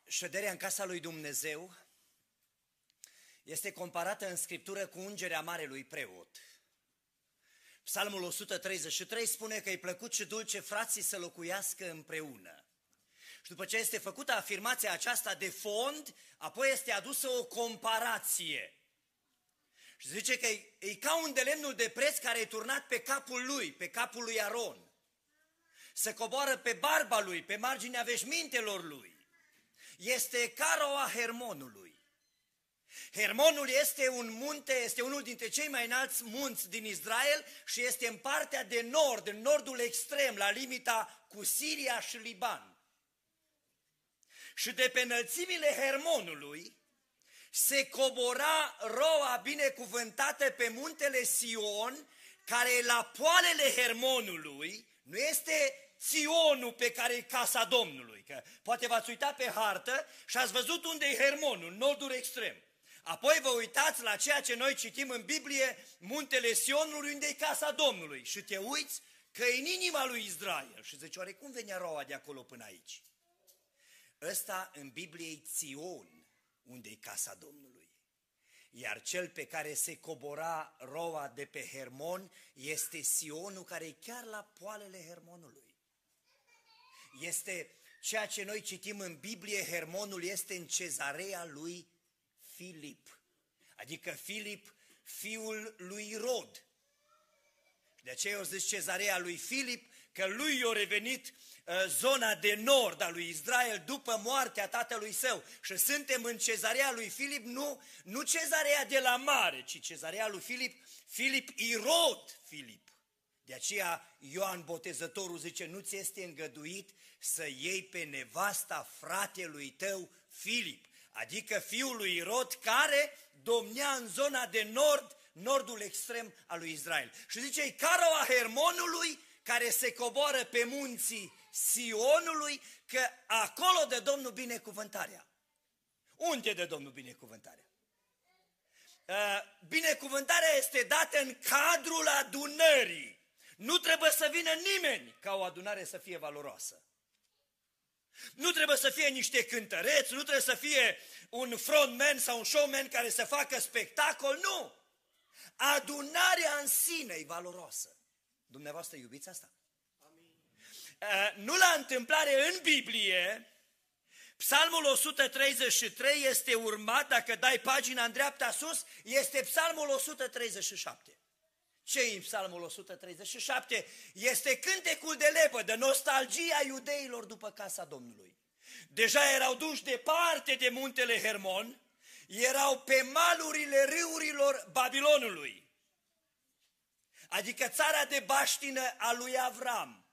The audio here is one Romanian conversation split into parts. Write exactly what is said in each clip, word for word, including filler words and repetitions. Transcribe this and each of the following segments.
șederea în casa lui Dumnezeu este comparată în Scriptură cu ungerea marelui preot. Psalmul o sută treizeci și trei spune că e plăcut și dulce frații să locuiască împreună. Și după ce este făcută afirmația aceasta de fond, apoi este adusă o comparație. Și zice că e, e ca un de lemnul de preț care e turnat pe capul lui, pe capul lui Aron. Se coboară pe barba lui, pe marginea veșmintelor lui. Este ca roa Hermonului. Hermonul este un munte, este unul dintre cei mai înalți munți din Israel și este în partea de nord, în nordul extrem, la limita cu Siria și Liban. Și de pe înălțimile Hermonului se cobora roa binecuvântată pe muntele Sion, care e la poalele Hermonului, nu este Sionul pe care e casa Domnului, că poate v-ați uitat pe hartă și ați văzut unde e Hermonul, nordul extrem. Apoi vă uitați la ceea ce noi citim în Biblie, muntele Sionului, unde e casa Domnului și te uiți că e în inima lui Israel și zici, oare cum venea roa de acolo până aici? Ăsta în Biblie e Sion, unde e casa Domnului. Iar cel pe care se cobora roa de pe Hermon este Sionul, care e chiar la poalele Hermonului. Este ceea ce noi citim în Biblie, Hermonul este în cezarea lui Filip, adică Filip, fiul lui Irod. De aceea eu zic cezarea lui Filip, că lui i-a revenit uh, zona de nord a lui Israel după moartea tatălui său. Și suntem în cezarea lui Filip, nu, nu cezarea de la mare, ci cezarea lui Filip, Filip Irod Filip. De aceea Ioan Botezătorul zice, nu ți este îngăduit să iei pe nevasta fratelui tău Filip, adică fiul lui Irod, care domnea în zona de nord, nordul extrem al lui Israel. Și zice, e ca roa Hermonului, care se coboară pe munții Sionului, că acolo de Domnul binecuvântarea. Unde de Domnul binecuvântarea? Binecuvântarea este dată în cadrul adunării. Nu trebuie să vină nimeni ca o adunare să fie valoroasă. Nu trebuie să fie niște cântăreți, nu trebuie să fie un frontman sau un showman care să facă spectacol, nu! Adunarea în sine e valoroasă. Dumneavoastră iubiți asta? Amin. Nu la întâmplare în Biblie, Psalmul o sută treizeci și trei este urmat, dacă dai pagina în dreapta sus, este Psalmul o sută treizeci și șapte. Ce-i în Psalmul o sută treizeci și șapte? Este cântecul de lepădă, nostalgia iudeilor după casa Domnului. Deja erau duși departe de muntele Hermon, erau pe malurile râurilor Babilonului, adică țara de baștină a lui Avram,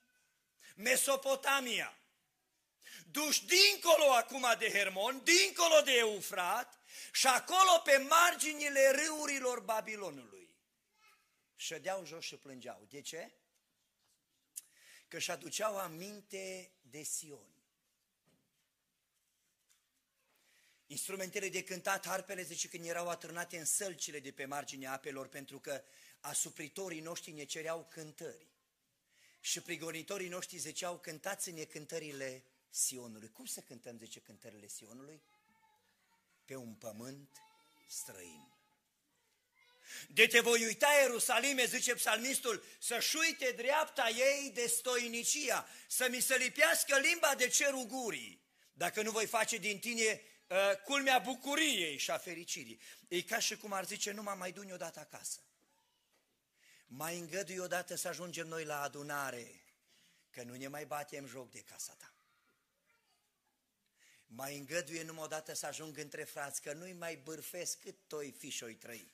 Mesopotamia. Duși dincolo acum de Hermon, dincolo de Eufrat și acolo pe marginile râurilor Babilonului. Șădeau jos și plângeau. De ce? Că își aduceau aminte de Sion. Instrumentele de cântat, harpele, zice, când erau atârnate în sălcile de pe marginea apelor, pentru că asupritorii noștri ne cereau cântări. Și prigonitorii noștri ziceau, cântați-ne cântările Sionului. Cum să cântăm, zice, cântările Sionului? Pe un pământ străin. De te voi uita, Ierusalime, zice psalmistul, să-și uite dreapta ei de stoinicia, să mi se lipească limba de cerul gurii, dacă nu voi face din tine uh, culmea bucuriei și a fericirii. E ca și cum ar zice, nu mă mai du-ni odată acasă. Mai îngădui odată să ajungem noi la adunare, că nu ne mai batem joc de casa ta. Mai îngăduie numai odată să ajung între frați, că nu-i mai bârfesc cât toi fi și-oi trăi.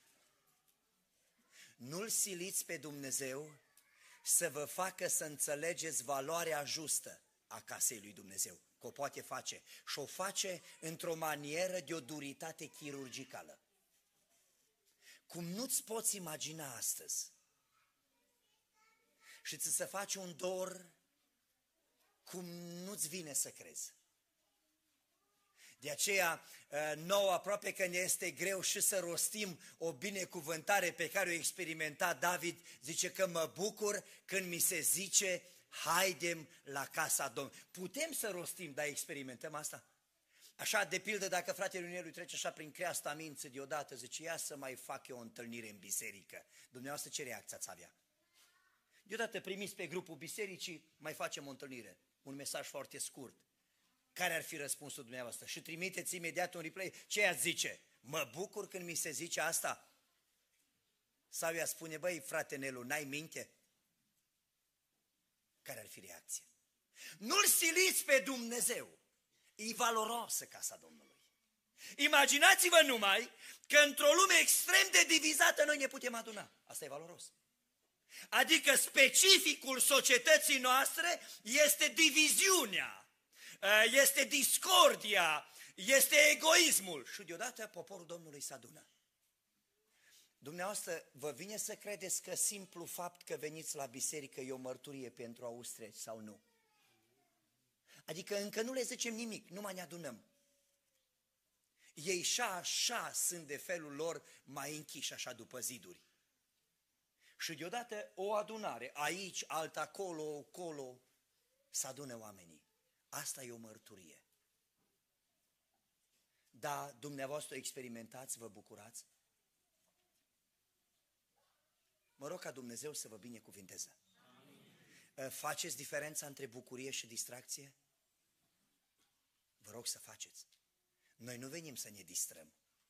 Nu-L siliți pe Dumnezeu să vă facă să înțelegeți valoarea justă a casei lui Dumnezeu, că o poate face și o face într-o manieră de o duritate chirurgicală. Cum nu-ți poți imagina astăzi și ți se face un dor cum nu-ți vine să crezi. De aceea, nouă aproape că ne este greu și să rostim o binecuvântare pe care o experimenta David, zice că mă bucur când mi se zice, haidem la casa Domnului. Putem să rostim, dar experimentăm asta? Așa, de pildă, dacă fratele Ionelu trece așa prin creasta minții deodată, zice, ia să mai fac eu o întâlnire în biserică. Dumneavoastră ce reacție ați avea? Deodată primiți pe grupul bisericii, mai facem o întâlnire. Un mesaj foarte scurt. Care ar fi răspunsul dumneavoastră? Și trimiteți imediat un replay. Ce ați zice? Mă bucur când mi se zice asta? Sau ea spune, băi, frate Nelu, n-ai minte? Care ar fi reacția? Nu-L siliți pe Dumnezeu. E valoroasă casa Domnului. Imaginați-vă numai că într-o lume extrem de divizată noi ne putem aduna. Asta e valoros. Adică specificul societății noastre este diviziunea, este discordia, este egoismul. Și deodată poporul Domnului se adună. Dumneavoastră, vă vine să credeți că simplu fapt că veniți la biserică e o mărturie pentru austrieci sau nu? Adică încă nu le zicem nimic, numai ne adunăm. Ei și așa sunt de felul lor mai închiși așa după ziduri. Și deodată o adunare, aici, alta, acolo, acolo, se adună oamenii. Asta e o mărturie. Da, dumneavoastră experimentați, vă bucurați? Mă rog ca Dumnezeu să vă binecuvinteze. Amin. Faceți diferența între bucurie și distracție? Vă rog să faceți. Noi nu venim să ne distrăm.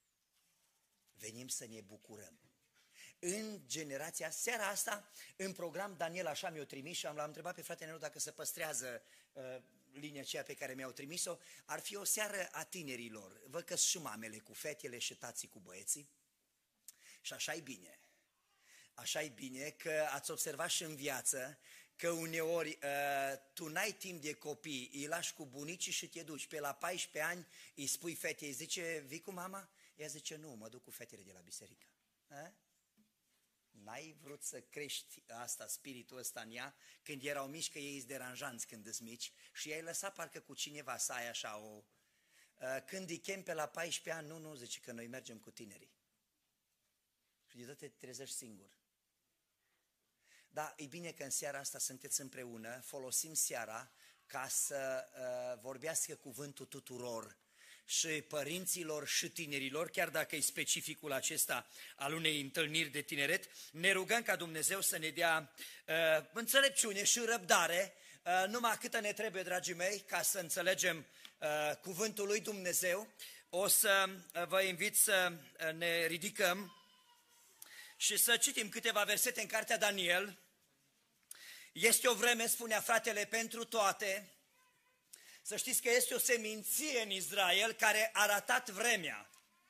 Venim să ne bucurăm. În generația, seara asta, în program, Daniel așa mi-a trimis și am l-am întrebat pe fratele meu dacă se păstrează uh, linia aceea pe care mi-au trimis-o. Ar fi o seară a tinerilor. Văd că și mamele cu fetele și tații cu băieții. Și așa e bine. Așa e bine că ați observat și în viață că uneori uh, tu n-ai timp de copii, îi lași cu bunicii și te duci. Pe la paisprezece ani îi spui fetei, zice, vii cu mama? Ea zice, nu, mă duc cu fetele de la biserică. A? N-ai vrut să crești asta, spiritul ăsta în ea, când erau mici, că ei sunt deranjanți când îți mici și i-ai lăsat parcă cu cineva să ai așa o... Uh, când îi chem pe la paisprezece ani, nu, nu, zice că noi mergem cu tinerii. Și deodată te trezești singur. Da, e bine că în seara asta sunteți împreună, folosim seara ca să uh, vorbească cuvântul tuturor, și părinților și tinerilor, chiar dacă e specificul acesta al unei întâlniri de tineret. Ne rugăm ca Dumnezeu să ne dea uh, înțelepciune și răbdare, uh, numai câtă ne trebuie, dragii mei, ca să înțelegem uh, cuvântul lui Dumnezeu. O să uh, vă invit să uh, ne ridicăm și să citim câteva versete în cartea Daniel. Este o vreme, spunea fratele, pentru toate. Să știți că este o seminție în Israel care a ratat vremea.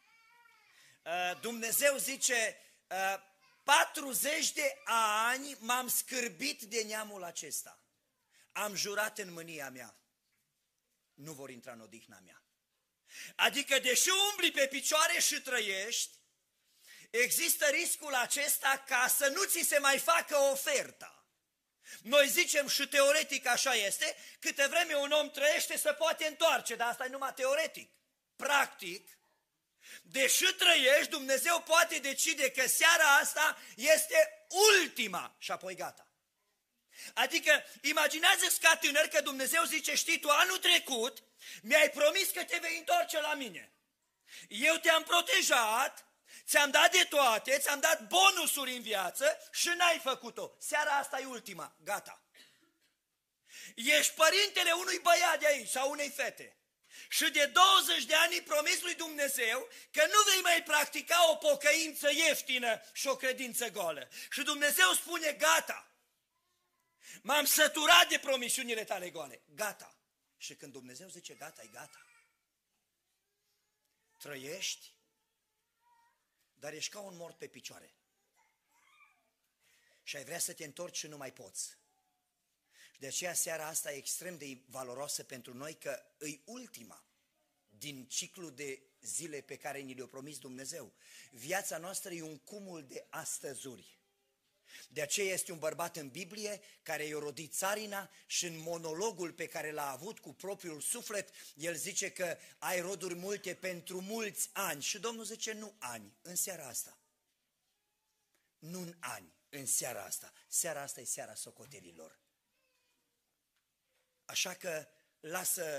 Dumnezeu zice, patruzeci de ani m-am scârbit de neamul acesta. Am jurat în mânia mea. Nu vor intra în odihna mea. Adică, deși umbli pe picioare și trăiești, există riscul acesta ca să nu ți se mai facă oferta. Noi zicem și teoretic așa este, câte vreme un om trăiește se poate întoarce, dar asta e numai teoretic. Practic, deși trăiești, Dumnezeu poate decide că seara asta este ultima și apoi gata. Adică, imaginează-ți ca tânăr că Dumnezeu zice, știi tu, anul trecut mi-ai promis că te vei întoarce la mine. Eu te-am protejat, ți-am dat de toate, ți-am dat bonusuri în viață și n-ai făcut-o. Seara asta e ultima, gata. Ești părintele unui băiat de aici sau unei fete și de douăzeci de ani îi promis lui Dumnezeu că nu vei mai practica o pocăință ieftină și o credință goală. Și Dumnezeu spune, gata, m-am săturat de promisiunile tale goale, gata. Și când Dumnezeu zice gata, e gata. Trăiești, dar ești ca un mort pe picioare. Și ai vrea să te întorci și nu mai poți. Și de aceea seara asta e extrem de valoroasă pentru noi, că e ultima din ciclul de zile pe care ni le-a promis Dumnezeu. Viața noastră e un cumul de astăzuri. De aceea este un bărbat în Biblie care i-a rodit țarina și în monologul pe care l-a avut cu propriul suflet, el zice că ai roduri multe pentru mulți ani. Și Domnul zice, nu ani, în seara asta. Nu în ani, în seara asta. Seara asta e seara socotelilor. Așa că lasă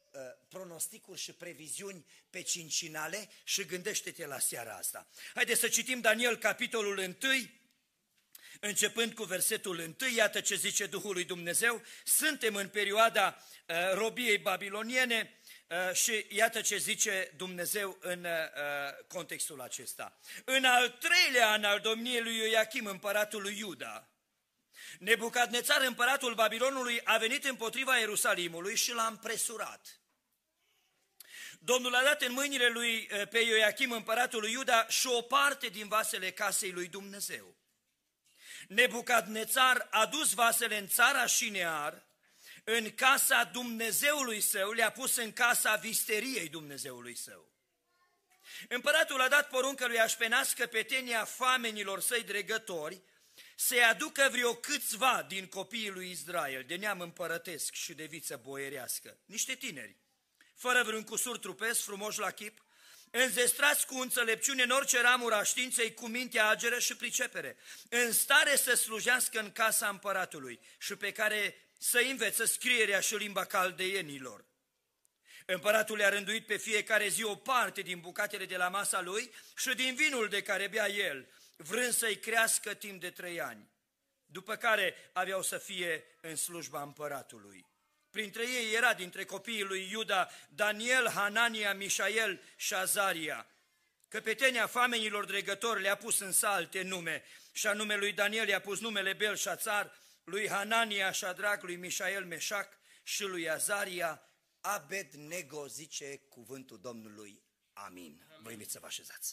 uh, pronosticuri și previziuni pe cincinale și gândește-te la seara asta. Haideți să citim Daniel, capitolul unu, începând cu versetul unu, iată ce zice Duhul lui Dumnezeu, suntem în perioada uh, robiei babiloniene uh, și iată ce zice Dumnezeu în uh, contextul acesta. În al treilea an al domniei lui Ioachim, împăratul lui Iuda, Nebucadnețar, împăratul Babilonului, a venit împotriva Ierusalimului și l-a împresurat. Domnul a dat în mâinile lui pe Ioachim, împăratul lui Iuda, și o parte din vasele casei lui Dumnezeu. Nebucadnețar a dus vasele în țara Șinear, în casa Dumnezeului său, le-a pus în casa visteriei Dumnezeului său. Împăratul a dat poruncă lui Așpenas, căpetenia famenilor săi dregători, să-i aducă vreo câțiva din copiii lui Israel, de neam împărătesc și de viță boierească, niște tineri, fără vreun cusur trupesc, frumoși la chip, înzestrați cu înțelepciune în orice ramură a științei, cu mintea ageră și pricepere, în stare să slujească în casa împăratului și pe care să învețe scrierea și limba caldeienilor. Împăratul le-a rânduit pe fiecare zi o parte din bucatele de la masa lui și din vinul de care bea el, vrând să-i crească timp de trei ani, după care aveau să fie în slujba împăratului. Printre ei era dintre copiii lui Iuda Daniel, Hanania, Mișael și Azaria. Căpetenia famenilor dregători le-a pus însă alte nume, și anume lui Daniel i-a pus numele Belșațar, lui Hanania Șadrac, lui Mișael Meșac și lui Azaria Abednego, zice cuvântul Domnului. Amin. Vă invit să vă așezați.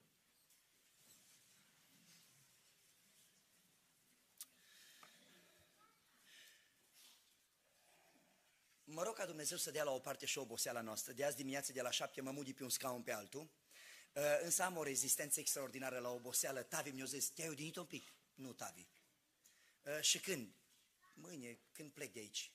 Mă rog ca Dumnezeu să dea la o parte și oboseala noastră. De azi dimineață, de la șapte, mă mut de pe un scaun pe altul, însă am o rezistență extraordinară la oboseală. Tavi mi-a zis, te-ai odinit un pic? Nu, Tavi. Și când? Mâine, când plec de aici.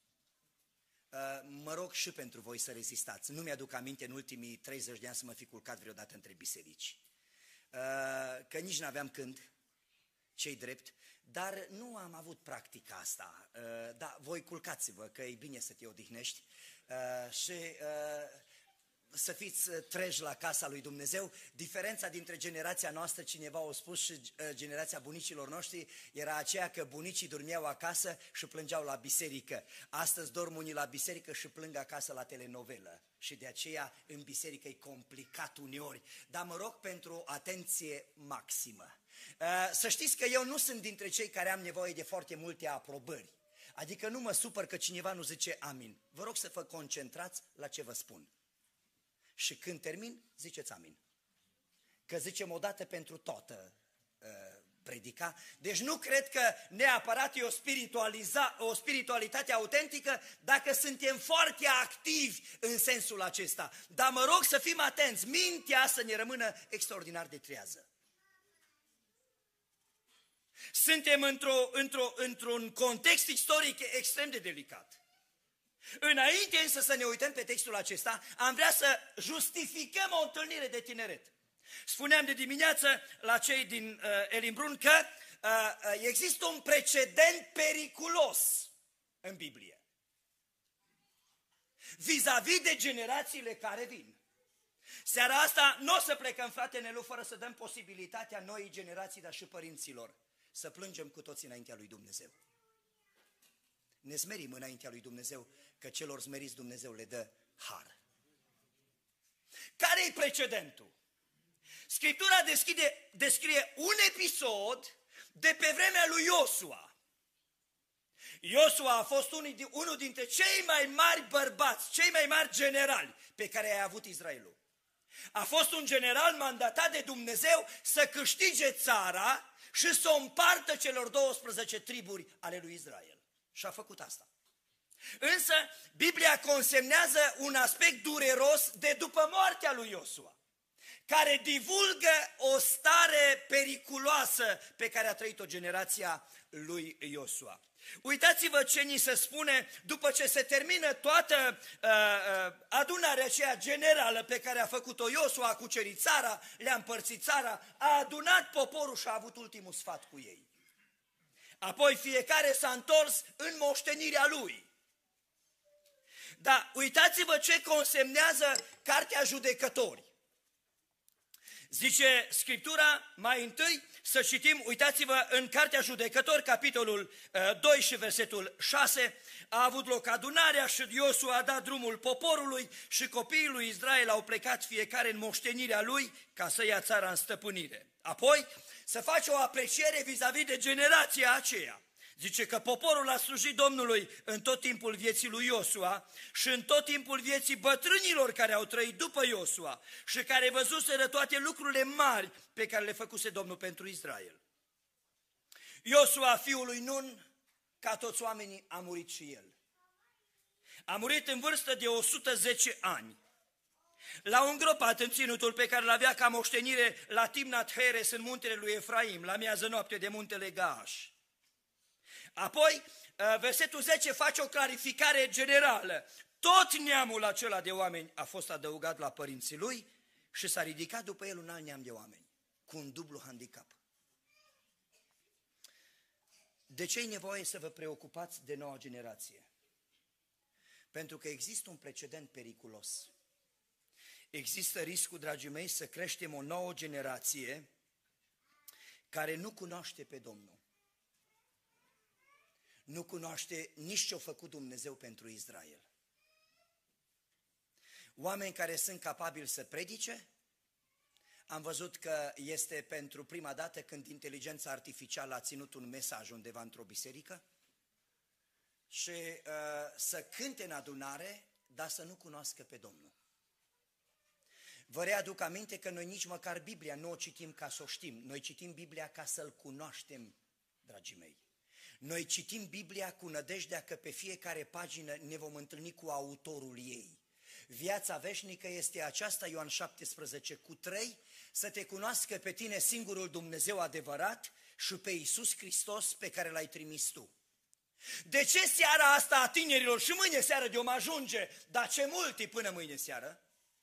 Mă rog și pentru voi să rezistați. Nu mi-aduc aminte în ultimii treizeci de ani să mă fi culcat vreodată între biserici. Că nici n-aveam când, ce-i drept, dar nu am avut practica asta. Da, voi culcați-vă, că e bine să te odihnești și să fiți treji la casa lui Dumnezeu. Diferența dintre generația noastră, cineva a spus, și generația bunicilor noștri, era aceea că bunicii dormeau acasă și plângeau la biserică. Astăzi dorm unii la biserică și plâng acasă la telenovelă. Și de aceea în biserică e complicat uneori. Dar mă rog pentru atenție maximă. Să știți că eu nu sunt dintre cei care am nevoie de foarte multe aprobări. Adică nu mă supăr că cineva nu zice amin. Vă rog să vă concentrați la ce vă spun. Și când termin, ziceți amin. Că zicem odată pentru toată uh, predica. Deci nu cred că neapărat e o, spiritualiza, o spiritualitate autentică dacă suntem foarte activi în sensul acesta. Dar mă rog să fim atenți, mintea să ne rămână extraordinar de trează. Suntem într-o, într-o, într-un context istoric extrem de delicat. Înainte însă să ne uităm pe textul acesta, am vrea să justificăm o întâlnire de tineret. Spuneam de dimineață la cei din uh, Elimbrun că uh, există un precedent periculos în Biblie vis-a-vis de generațiile care vin. Seara asta nu o să plecăm, frate Nelu, fără să dăm posibilitatea noii generații, dar și părinților, să plângem cu toții înaintea lui Dumnezeu. Ne smerim înaintea lui Dumnezeu, că celor smeriți Dumnezeu le dă har. Care-i precedentul? Scriptura deschide, descrie un episod de pe vremea lui Iosua. Iosua a fost unul, unul dintre cei mai mari bărbați, cei mai mari generali pe care a avut Israelul. A fost un general mandatat de Dumnezeu să câștige țara și să o împartă celor douăsprezece triburi ale lui Israel. Și a făcut asta. Însă, Biblia consemnează un aspect dureros de după moartea lui Iosua, care divulgă o stare periculoasă pe care a trăit-o generația lui Iosua. Uitați-vă ce ni se spune după ce se termină toată uh, uh, adunarea aceea generală pe care a făcut-o Iosua, a cucerit țara, le-a împărțit țara, a adunat poporul și a avut ultimul sfat cu ei. Apoi fiecare s-a întors în moștenirea lui. Dar uitați-vă ce consemnează Cartea Judecători. Zice Scriptura, mai întâi să citim, uitați-vă în Cartea Judecători, capitolul doi și versetul șase, a avut loc adunarea și Iosua a dat drumul poporului și copiii lui Israel au plecat fiecare în moștenirea lui ca să ia țara în stăpânire. Apoi să face o apreciere vis-a-vis de generația aceea. Zice că poporul a slujit Domnului în tot timpul vieții lui Iosua și în tot timpul vieții bătrânilor care au trăit după Iosua și care văzuseră toate lucrurile mari pe care le făcuse Domnul pentru Israel. Iosua, fiul lui Nun, ca toți oamenii, a murit și el. A murit în vârstă de o sută zece ani. L-au îngropat în ținutul pe care l-avea ca moștenire la Timnat Heres în muntele lui Efraim, la miază noapte de muntele Gaaș. Apoi, versetul zece face o clarificare generală. Tot neamul acela de oameni a fost adăugat la părinții lui și s-a ridicat după el un alt neam de oameni, cu un dublu handicap. De ce e nevoie să vă preocupați de noua generație? Pentru că există un precedent periculos. Există riscul, dragii mei, să creștem o nouă generație care nu cunoaște pe Domnul. Nu cunoaște nici ce-a făcut Dumnezeu pentru Israel. Oameni care sunt capabili să predice. Am văzut că este pentru prima dată când inteligența artificială a ținut un mesaj undeva într-o biserică și uh, să cânte în adunare, dar să nu cunoască pe Domnul. Vă readuc aminte că noi nici măcar Biblia nu o citim ca să o știm. Noi citim Biblia ca să-L cunoaștem, dragii mei. Noi citim Biblia cu nădejdea că pe fiecare pagină ne vom întâlni cu autorul ei. Viața veșnică este aceasta, Ioan șaptesprezece cu trei, să te cunoască pe tine singurul Dumnezeu adevărat și pe Iisus Hristos pe care L-ai trimis tu. De ce seara asta a tinerilor și mâine seară de om ajunge, dar ce mulți până mâine seară?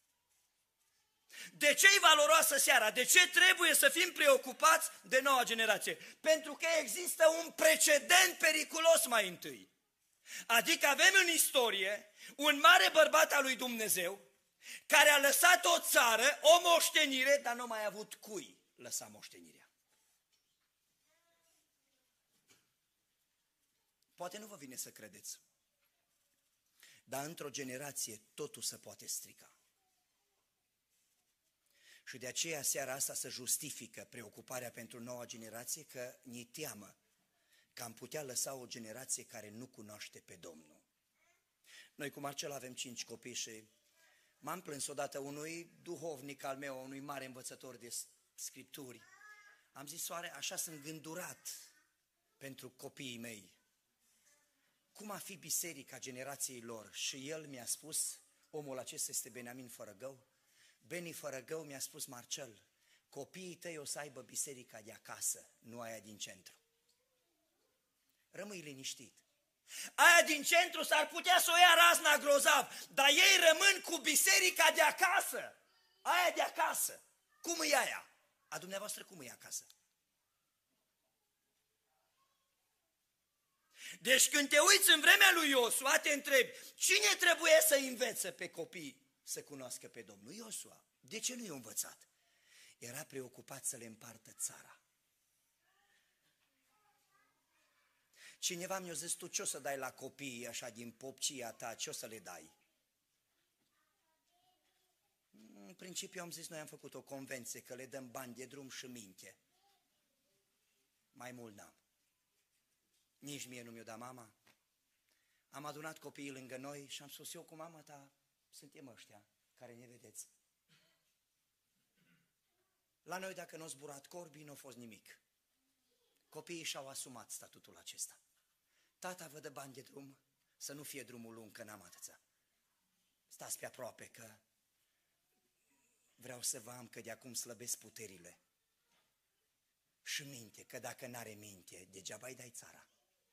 De ce e valoroasă seara? De ce trebuie să fim preocupați de noua generație? Pentru că există un precedent periculos mai întâi. Adică avem în istorie un mare bărbat al lui Dumnezeu care a lăsat o țară, o moștenire, dar nu mai a avut cui lăsa moștenirea. Poate nu vă vine să credeți, dar într-o generație totul se poate strica. Și de aceea seara asta se justifică preocuparea pentru noua generație, că ni teamă că am putea lăsa o generație care nu cunoaște pe Domnul. Noi cu Marcel avem cinci copii și m-am plâns odată unui duhovnic al meu, unui mare învățător de Scripturi. Am zis, soare, așa sunt gândurat pentru copiii mei. Cum a fi biserica generației lor? Și el mi-a spus, omul acesta este Beniamin Fărăgău, Beni Fărăgău mi-a spus, Marcel, copiii tăi o să aibă biserica de acasă, nu aia din centru. Rămâi liniștit. Aia din centru s-ar putea să o ia razna grozav, dar ei rămân cu biserica de acasă. Aia de acasă. Cum e aia? A dumneavoastră cum e acasă? Deci când te uiți în vremea lui Iosua, te întrebi, cine trebuie să învețe pe copii să cunoască pe Domnul? Iosua. De ce nu i-a învățat? Era preocupat să le împartă țara. Cineva mi-a zis, tu ce o să dai la copii așa din popcia ta, ce o să le dai? În principiu am zis, noi am făcut o convenție că le dăm bani de drum și minte. Mai mult n-am. Nici mie nu mi-o da mama. Am adunat copiii lângă noi și am spus, eu cu mama ta suntem ăștia care ne vedeți. La noi dacă nu-o zburat corbii, nu a fost nimic. Copiii și-au asumat statutul acesta. Tata vă dă bani de drum, să nu fie drumul lung, că n-am atâția. Stați pe aproape că vreau să vă am că de acum slăbesc puterile. Și minte, că dacă n-are minte, degeaba îi dai țara.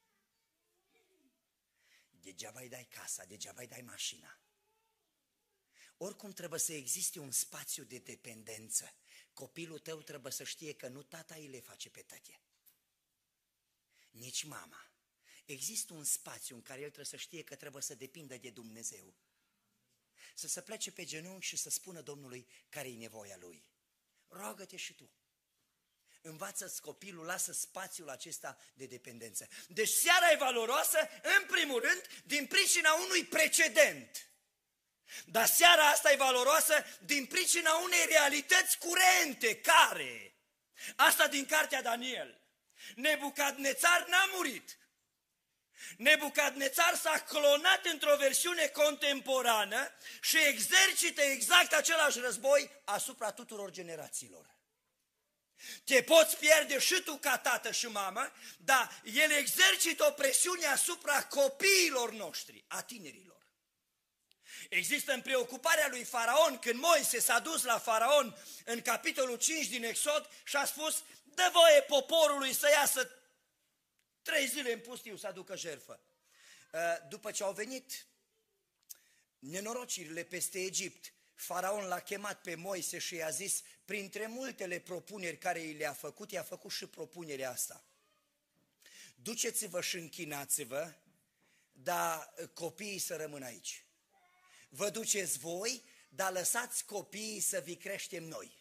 Degeaba îi dai casa, degeaba îi dai mașina. Oricum trebuie să existe un spațiu de dependență. Copilul tău trebuie să știe că nu tata îi le face pe tătie, nici mama. există un spațiu în care el trebuie să știe că trebuie să depindă de Dumnezeu. Să se plece pe genunchi și să spună Domnului care-i nevoia lui. Roagă-te și tu. Învață-ți copilul, lasă spațiul acesta de dependență. Deci seara e valoroasă, în primul rând, din pricina unui precedent. Dar seara asta e valoroasă din pricina unei realități curente, care? Asta din cartea Daniel. Nebucadnețar n-a murit. Nebucadnețar s-a clonat într-o versiune contemporană și exercită exact același război asupra tuturor generațiilor. Te poți pierde și tu ca tată și mamă, dar el exercită o presiune asupra copiilor noștri, a tinerilor. Există în preocuparea lui Faraon, când Moise s-a dus la Faraon în capitolul cinci din Exod și a spus: dă voie poporului să iasă trei zile în pustiu să aducă jertfă. După ce au venit nenorocirile peste Egipt, Faraon l-a chemat pe Moise și i-a zis, printre multele propuneri care i le-a făcut, i-a făcut și propunerea asta. Duceți-vă și închinați-vă, dar copiii să rămână aici. Vă duceți voi, dar lăsați copiii să vi creștem noi.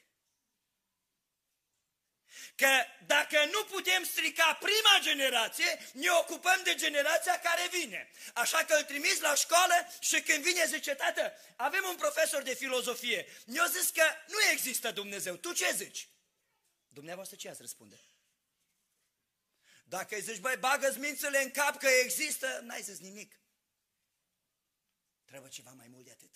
Că dacă nu putem strica prima generație, ne ocupăm de generația care vine. Așa că îl trimiți la școală și când vine zice: tată, avem un profesor de filozofie, ne-a zis că nu există Dumnezeu, tu ce zici? Dumneavoastră ce ați răspunde? Dacă îi zici: băi, bagă-ți mințele în cap că există, n-ai zis nimic. Trebuie ceva mai mult de atât.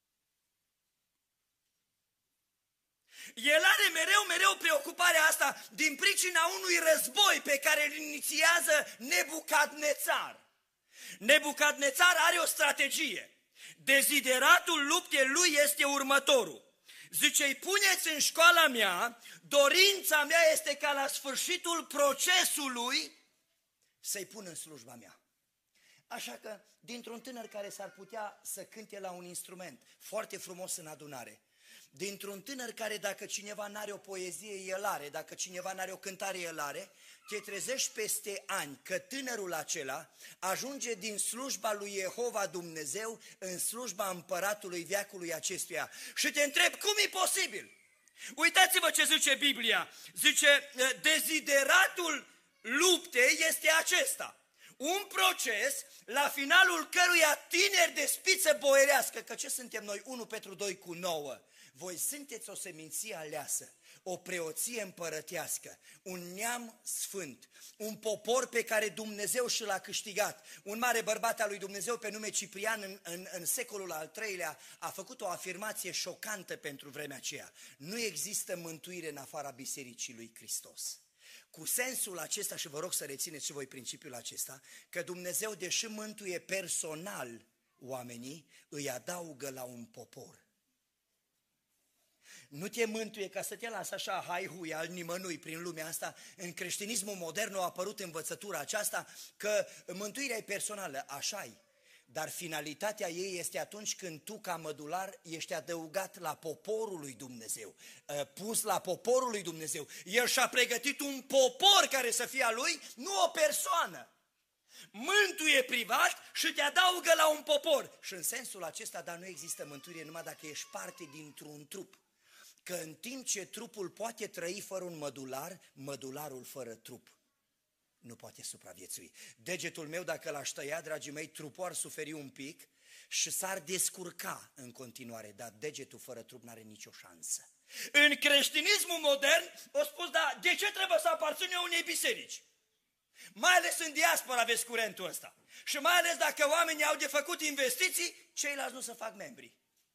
El are mereu, mereu preocuparea asta din pricina unui război pe care îl inițiază Nebucadnețar. Nebucadnețar are o strategie. Dezideratul luptei lui este următorul. Zice: îi puneți în școala mea, dorința mea este ca la sfârșitul procesului să-i pun în slujba mea. Așa că, dintr-un tânăr care s-ar putea să cânte la un instrument foarte frumos în adunare, dintr-un tânăr care dacă cineva n-are o poezie, el are, dacă cineva n-are o cântare, el are, te trezești peste ani că tânărul acela ajunge din slujba lui Jehova Dumnezeu în slujba împăratului veacului acestuia. Și te întreb, cum e posibil? Uitați-vă ce zice Biblia. Zice, dezideratul luptei este acesta. Un proces la finalul căruia tineri de spiță boierească, că ce suntem noi? unu Petru doi cu nouă. Voi sunteți o seminție aleasă, o preoție împărătească, un neam sfânt, un popor pe care Dumnezeu și l-a câștigat. Un mare bărbat al lui Dumnezeu pe nume Ciprian în, în, în secolul al treilea a făcut o afirmație șocantă pentru vremea aceea. Nu există mântuire în afara Bisericii lui Hristos. Cu sensul acesta, și vă rog să rețineți și voi principiul acesta, că Dumnezeu, deși mântuie personal oamenii, îi adaugă la un popor. Nu te mântuie ca să te lasă așa hai-hui al nimănui prin lumea asta. În creștinismul modern a apărut învățătura aceasta că mântuirea e personală, așa-i. Dar finalitatea ei este atunci când tu ca mădular ești adăugat la poporul lui Dumnezeu, pus la poporul lui Dumnezeu. El și-a pregătit un popor care să fie a lui, nu o persoană. Mântuie privat și te adaugă la un popor. Și în sensul acesta, dar nu există mântuire numai dacă ești parte dintr-un trup. Că în timp ce trupul poate trăi fără un mădular, mădularul fără trup nu poate supraviețui. Degetul meu, dacă l-aș tăia, dragii mei, trupul ar suferi un pic și s-ar descurca în continuare, dar degetul fără trup n-are nicio șansă. În creștinismul modern, o spus, da, de ce trebuie să aparține unei biserici? Mai ales în diaspora aveți curentul ăsta. Și mai ales dacă oamenii au de făcut investiții, ceilalți nu se fac membri.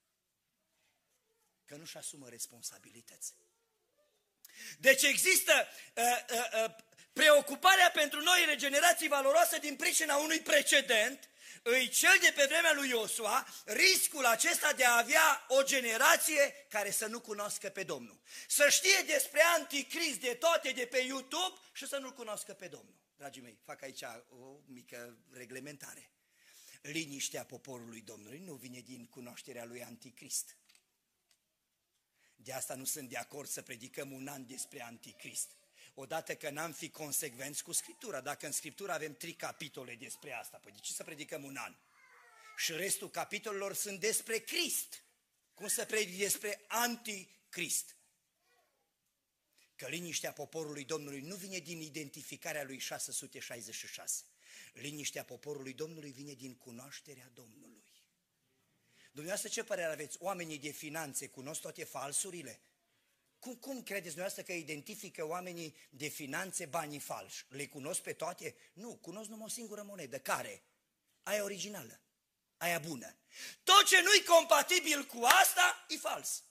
Că nu-și asumă responsabilități. Deci există uh, uh, uh, preocuparea pentru noile generații valoroase din pricina unui precedent, îi cel de pe vremea lui Iosua, riscul acesta de a avea o generație care să nu cunoască pe Domnul. Să știe despre anticrist de toate de pe YouTube și să nu-L cunoască pe Domnul. Dragii mei, fac aici o mică reglementare. Liniștea poporului Domnului nu vine din cunoașterea lui anticrist. De asta nu sunt de acord să predicăm un an despre anticrist. odată că n-am fi consecvenți cu Scriptura. Dacă în Scriptură avem trei capitole despre asta, păi de ce să predicăm un an? Și restul capitolelor sunt despre Crist. Cum să predici despre anticrist? Că liniștea poporului Domnului nu vine din identificarea lui șase sute șaizeci și șase. Liniștea poporului Domnului vine din cunoașterea Domnului. Dumneavoastră ce părere aveți? Oamenii de finanțe cunosc toate falsurile? Cum, cum credeți dumneavoastră că identifică oamenii de finanțe banii falși? Le cunosc pe toate? Nu, cunosc numai o singură monedă. Care? Aia originală, aia bună. Tot ce nu-i compatibil cu asta, e fals.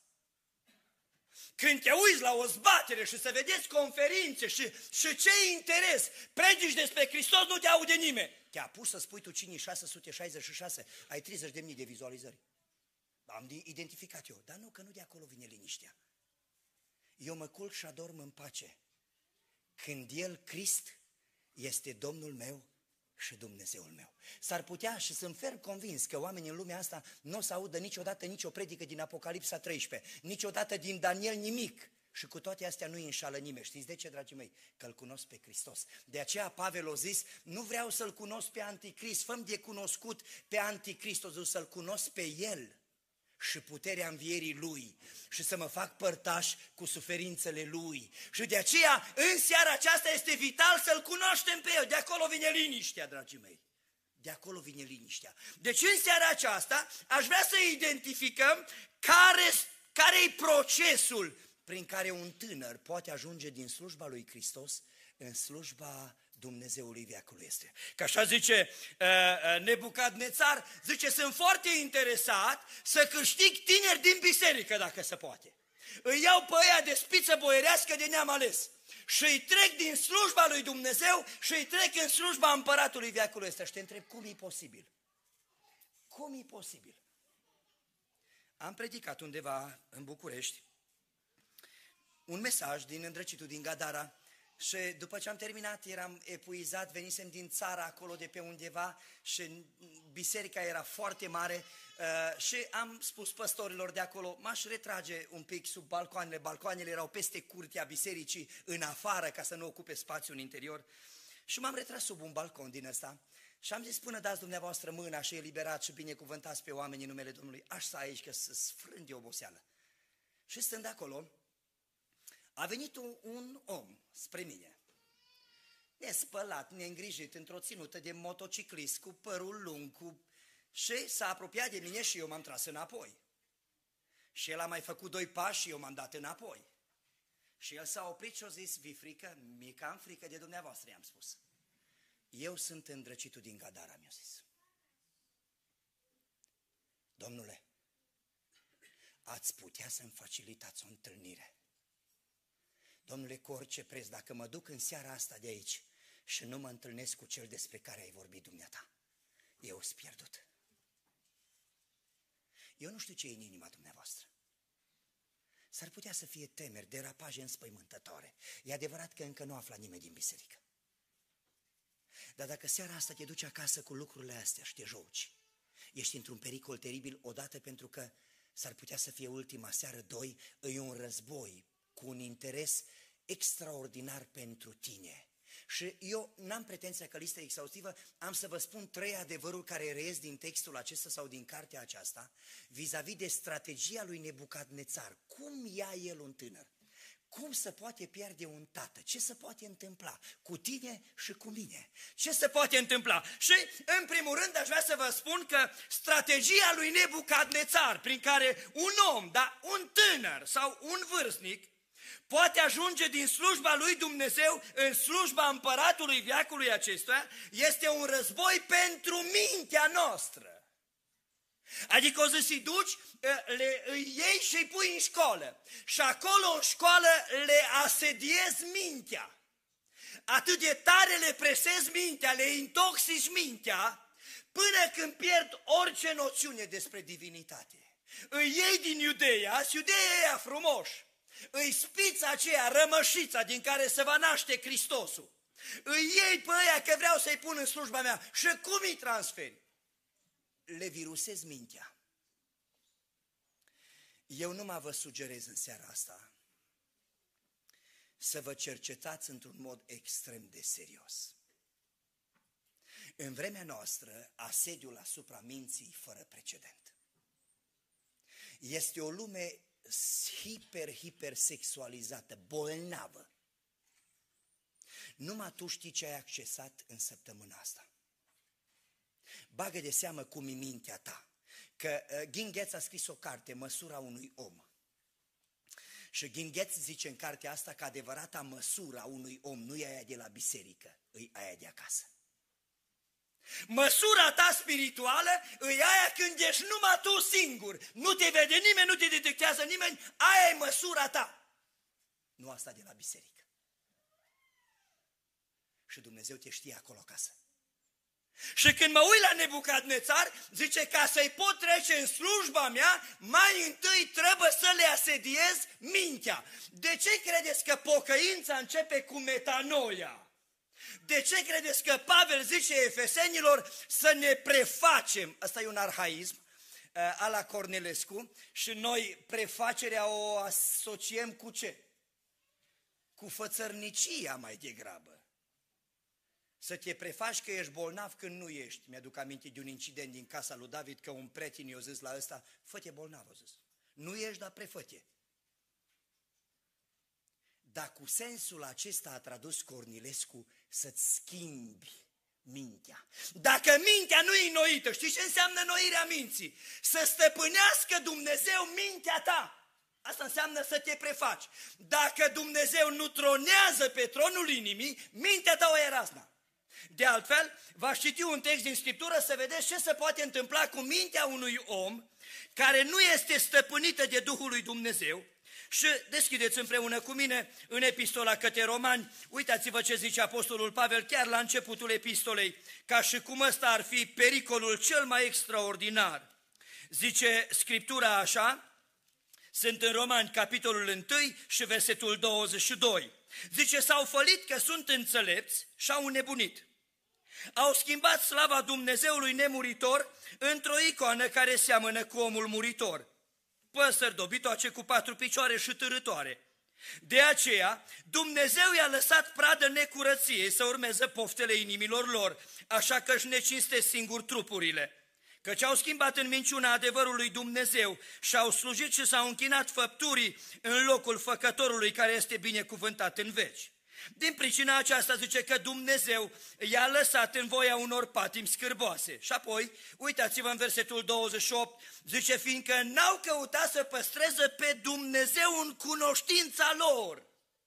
Când te uiți la o zbatere și să vedeți conferințe și, și ce interes, predici despre Hristos, nu te aude nimeni. Te-a pus să spui tu cine șase sute șaizeci și șase, ai treizeci de mii de vizualizări. Am identificat eu, dar nu, că nu de acolo vine liniștea. Eu mă culc și adorm în pace când El, Crist, este Domnul meu și Dumnezeul meu. S-ar putea și sunt ferm convins că oamenii în lumea asta nu o să audă niciodată nicio predică din Apocalipsa treisprezece, niciodată din Daniel nimic. Și cu toate astea nu îi înșală nimeni. Știți de ce, dragii mei? Că îl cunosc pe Hristos. De aceea Pavel a zis, nu vreau să-l cunosc pe Anticrist, fă-mi de cunoscut pe Anticrist, o să-l cunosc pe El și puterea învierii Lui și să mă fac părtaș cu suferințele Lui. Și de aceea, în seara aceasta este vital să-L cunoaștem pe El. De acolo vine liniștea, dragii mei. De acolo vine liniștea. Deci în seara aceasta aș vrea să identificăm care, care-i procesul prin care un tânăr poate ajunge din slujba lui Hristos în slujba Dumnezeului veacului este. Că așa zice uh, Nebucadnețar, zice, sunt foarte interesat să câștig tineri din biserică, dacă se poate. Îi iau pe aia de spiță boierească de neam ales și îi trec din slujba lui Dumnezeu și îi trec în slujba împăratului veacului ăsta. Și te întreb, cum e posibil? Cum e posibil? Am predicat undeva în București un mesaj din Îndrăcitul din Gadara și după ce am terminat eram epuizat, venisem din țara acolo de pe undeva și biserica era foarte mare uh, și am spus păstorilor de acolo, m-aș retrage un pic sub balcoanele, balcoanele erau peste curtea bisericii în afară ca să nu ocupe spațiul în interior și m-am retras sub un balcon din ăsta și am zis, până dați dumneavoastră mâna și eliberați și binecuvântați pe oameni în numele Domnului, aș sta aici că să sfrânt de oboseală. Și stând acolo, a venit un, un om spre mine, nespălat, neîngrijit, într-o ținută de motociclist, cu părul lung, cu... și s-a apropiat de mine și eu m-am tras înapoi. Și el a mai făcut doi pași și eu m-am dat înapoi. Și el s-a oprit și a zis, vi frică? Mi-e cam frică de dumneavoastră, i-am spus. Eu sunt Îndrăcitul din Gadara, mi-a zis. Domnule, ați putea să-mi facilitați o întâlnire? Domnule, cu orice preț, dacă mă duc în seara asta de aici și nu mă întâlnesc cu cel despre care ai vorbit dumneata, eu sunt pierdut. Eu nu știu ce e în inima dumneavoastră. S-ar putea să fie temeri, derapaje înspăimântătoare. E adevărat că încă nu afla nimeni din biserică. Dar dacă seara asta te duci acasă cu lucrurile astea și te joci, ești într-un pericol teribil, odată pentru că s-ar putea să fie ultima seară, doi, e un război cu un interes extraordinar pentru tine. Și eu n-am pretenția că lista exhaustivă, am să vă spun trei adevăruri care reies din textul acesta sau din cartea aceasta, vis-a-vis de strategia lui Nebucadnețar. Cum ia el un tânăr? Cum se poate pierde un tată? Ce se poate întâmpla cu tine și cu mine? Ce se poate întâmpla? Și în primul rând aș vrea să vă spun că strategia lui Nebucadnețar, prin care un om, dar un tânăr sau un vârstnic, poate ajunge din slujba lui Dumnezeu în slujba împăratului veacului acestuia, este un război pentru mintea noastră. Adică o să se duci, le îi iei și îi pui în școală și acolo în școală le asediezi mintea. Atât de tare le presezi mintea, le intoxici mintea, până când pierd orice noțiune despre divinitate. Îi iei din Iudeea, Iudeea e ea frumoși, îi spița aceea, rămășița din care se va naște Hristosul. Îi iei pe ăia că vreau să-i pun în slujba mea și cum îi transferi? Le virusezi mintea. Eu nu mă vă sugerez în seara asta să vă cercetați într-un mod extrem de serios. În vremea noastră, asediul asupra minții fără precedent. Este o lume hiper-hipersexualizată, bolnavă. Numai tu știi ce ai accesat în săptămâna asta. Bagă de seamă cum e mintea ta. Că uh, Ghingheț a scris o carte, Măsura unui om. Și Ghingheț zice în cartea asta că adevărata măsura unui om nu e aia de la biserică, e aia de acasă. Măsura ta spirituală e aia când ești numai tu singur. Nu te vede nimeni, nu te detectează nimeni, aia e măsura ta. Nu asta de la biserică. Și Dumnezeu te știe acolo acasă. Și când mă uit la Nebucadnețar, zice, ca să-i pot trece în slujba mea, mai întâi trebuie să le asediez mintea. De ce credeți că pocăința începe cu metanoia? De ce credeți că Pavel zice Efesenilor să ne prefacem? Asta e un arhaism uh, ala Cornelescu și noi prefacerea o asociem cu ce? Cu fățărnicia mai degrabă. Să te prefaci că ești bolnav când nu ești. Mi-aduc aminte de un incident din casa lui David, că un prieten i-a zis la ăsta, fă-te bolnav, a zis. Nu ești, dar prefă-te. Dar cu sensul acesta a tradus Cornilescu să-ți schimbi mintea. Dacă mintea nu e înnoită, știi ce înseamnă înnoirea minții? Să stăpânească Dumnezeu mintea ta. Asta înseamnă să te prefaci. Dacă Dumnezeu nu tronează pe tronul inimii, mintea ta o e razna. De altfel, v-aș citi un text din Scriptură să vedeți ce se poate întâmpla cu mintea unui om care nu este stăpânită de Duhul lui Dumnezeu. Și deschideți împreună cu mine în epistola către Romani, uitați-vă ce zice Apostolul Pavel chiar la începutul epistolei, ca și cum ăsta ar fi pericolul cel mai extraordinar. Zice Scriptura așa, sunt în Romani, capitolul unu și versetul douăzeci și doi. Zice, s-au fălit că sunt înțelepți și au nebunit. Au schimbat slava Dumnezeului nemuritor într-o icoană care seamănă cu omul muritor. Păsări dobitoace cu patru picioare și târâtoare. De aceea, Dumnezeu i-a lăsat pradă necurăției să urmeze poftele inimilor lor, așa că își necinste singur trupurile. Căci au schimbat în minciuna adevărului Dumnezeu și au slujit și s-au închinat făpturii în locul făcătorului care este binecuvântat în veci. Din pricina aceasta zice că Dumnezeu i-a lăsat în voia unor patimi scârboase. Și apoi, uitați-vă în versetul douăzeci și opt, zice, fiindcă n-au căutat să păstreze pe Dumnezeu în cunoștința lor.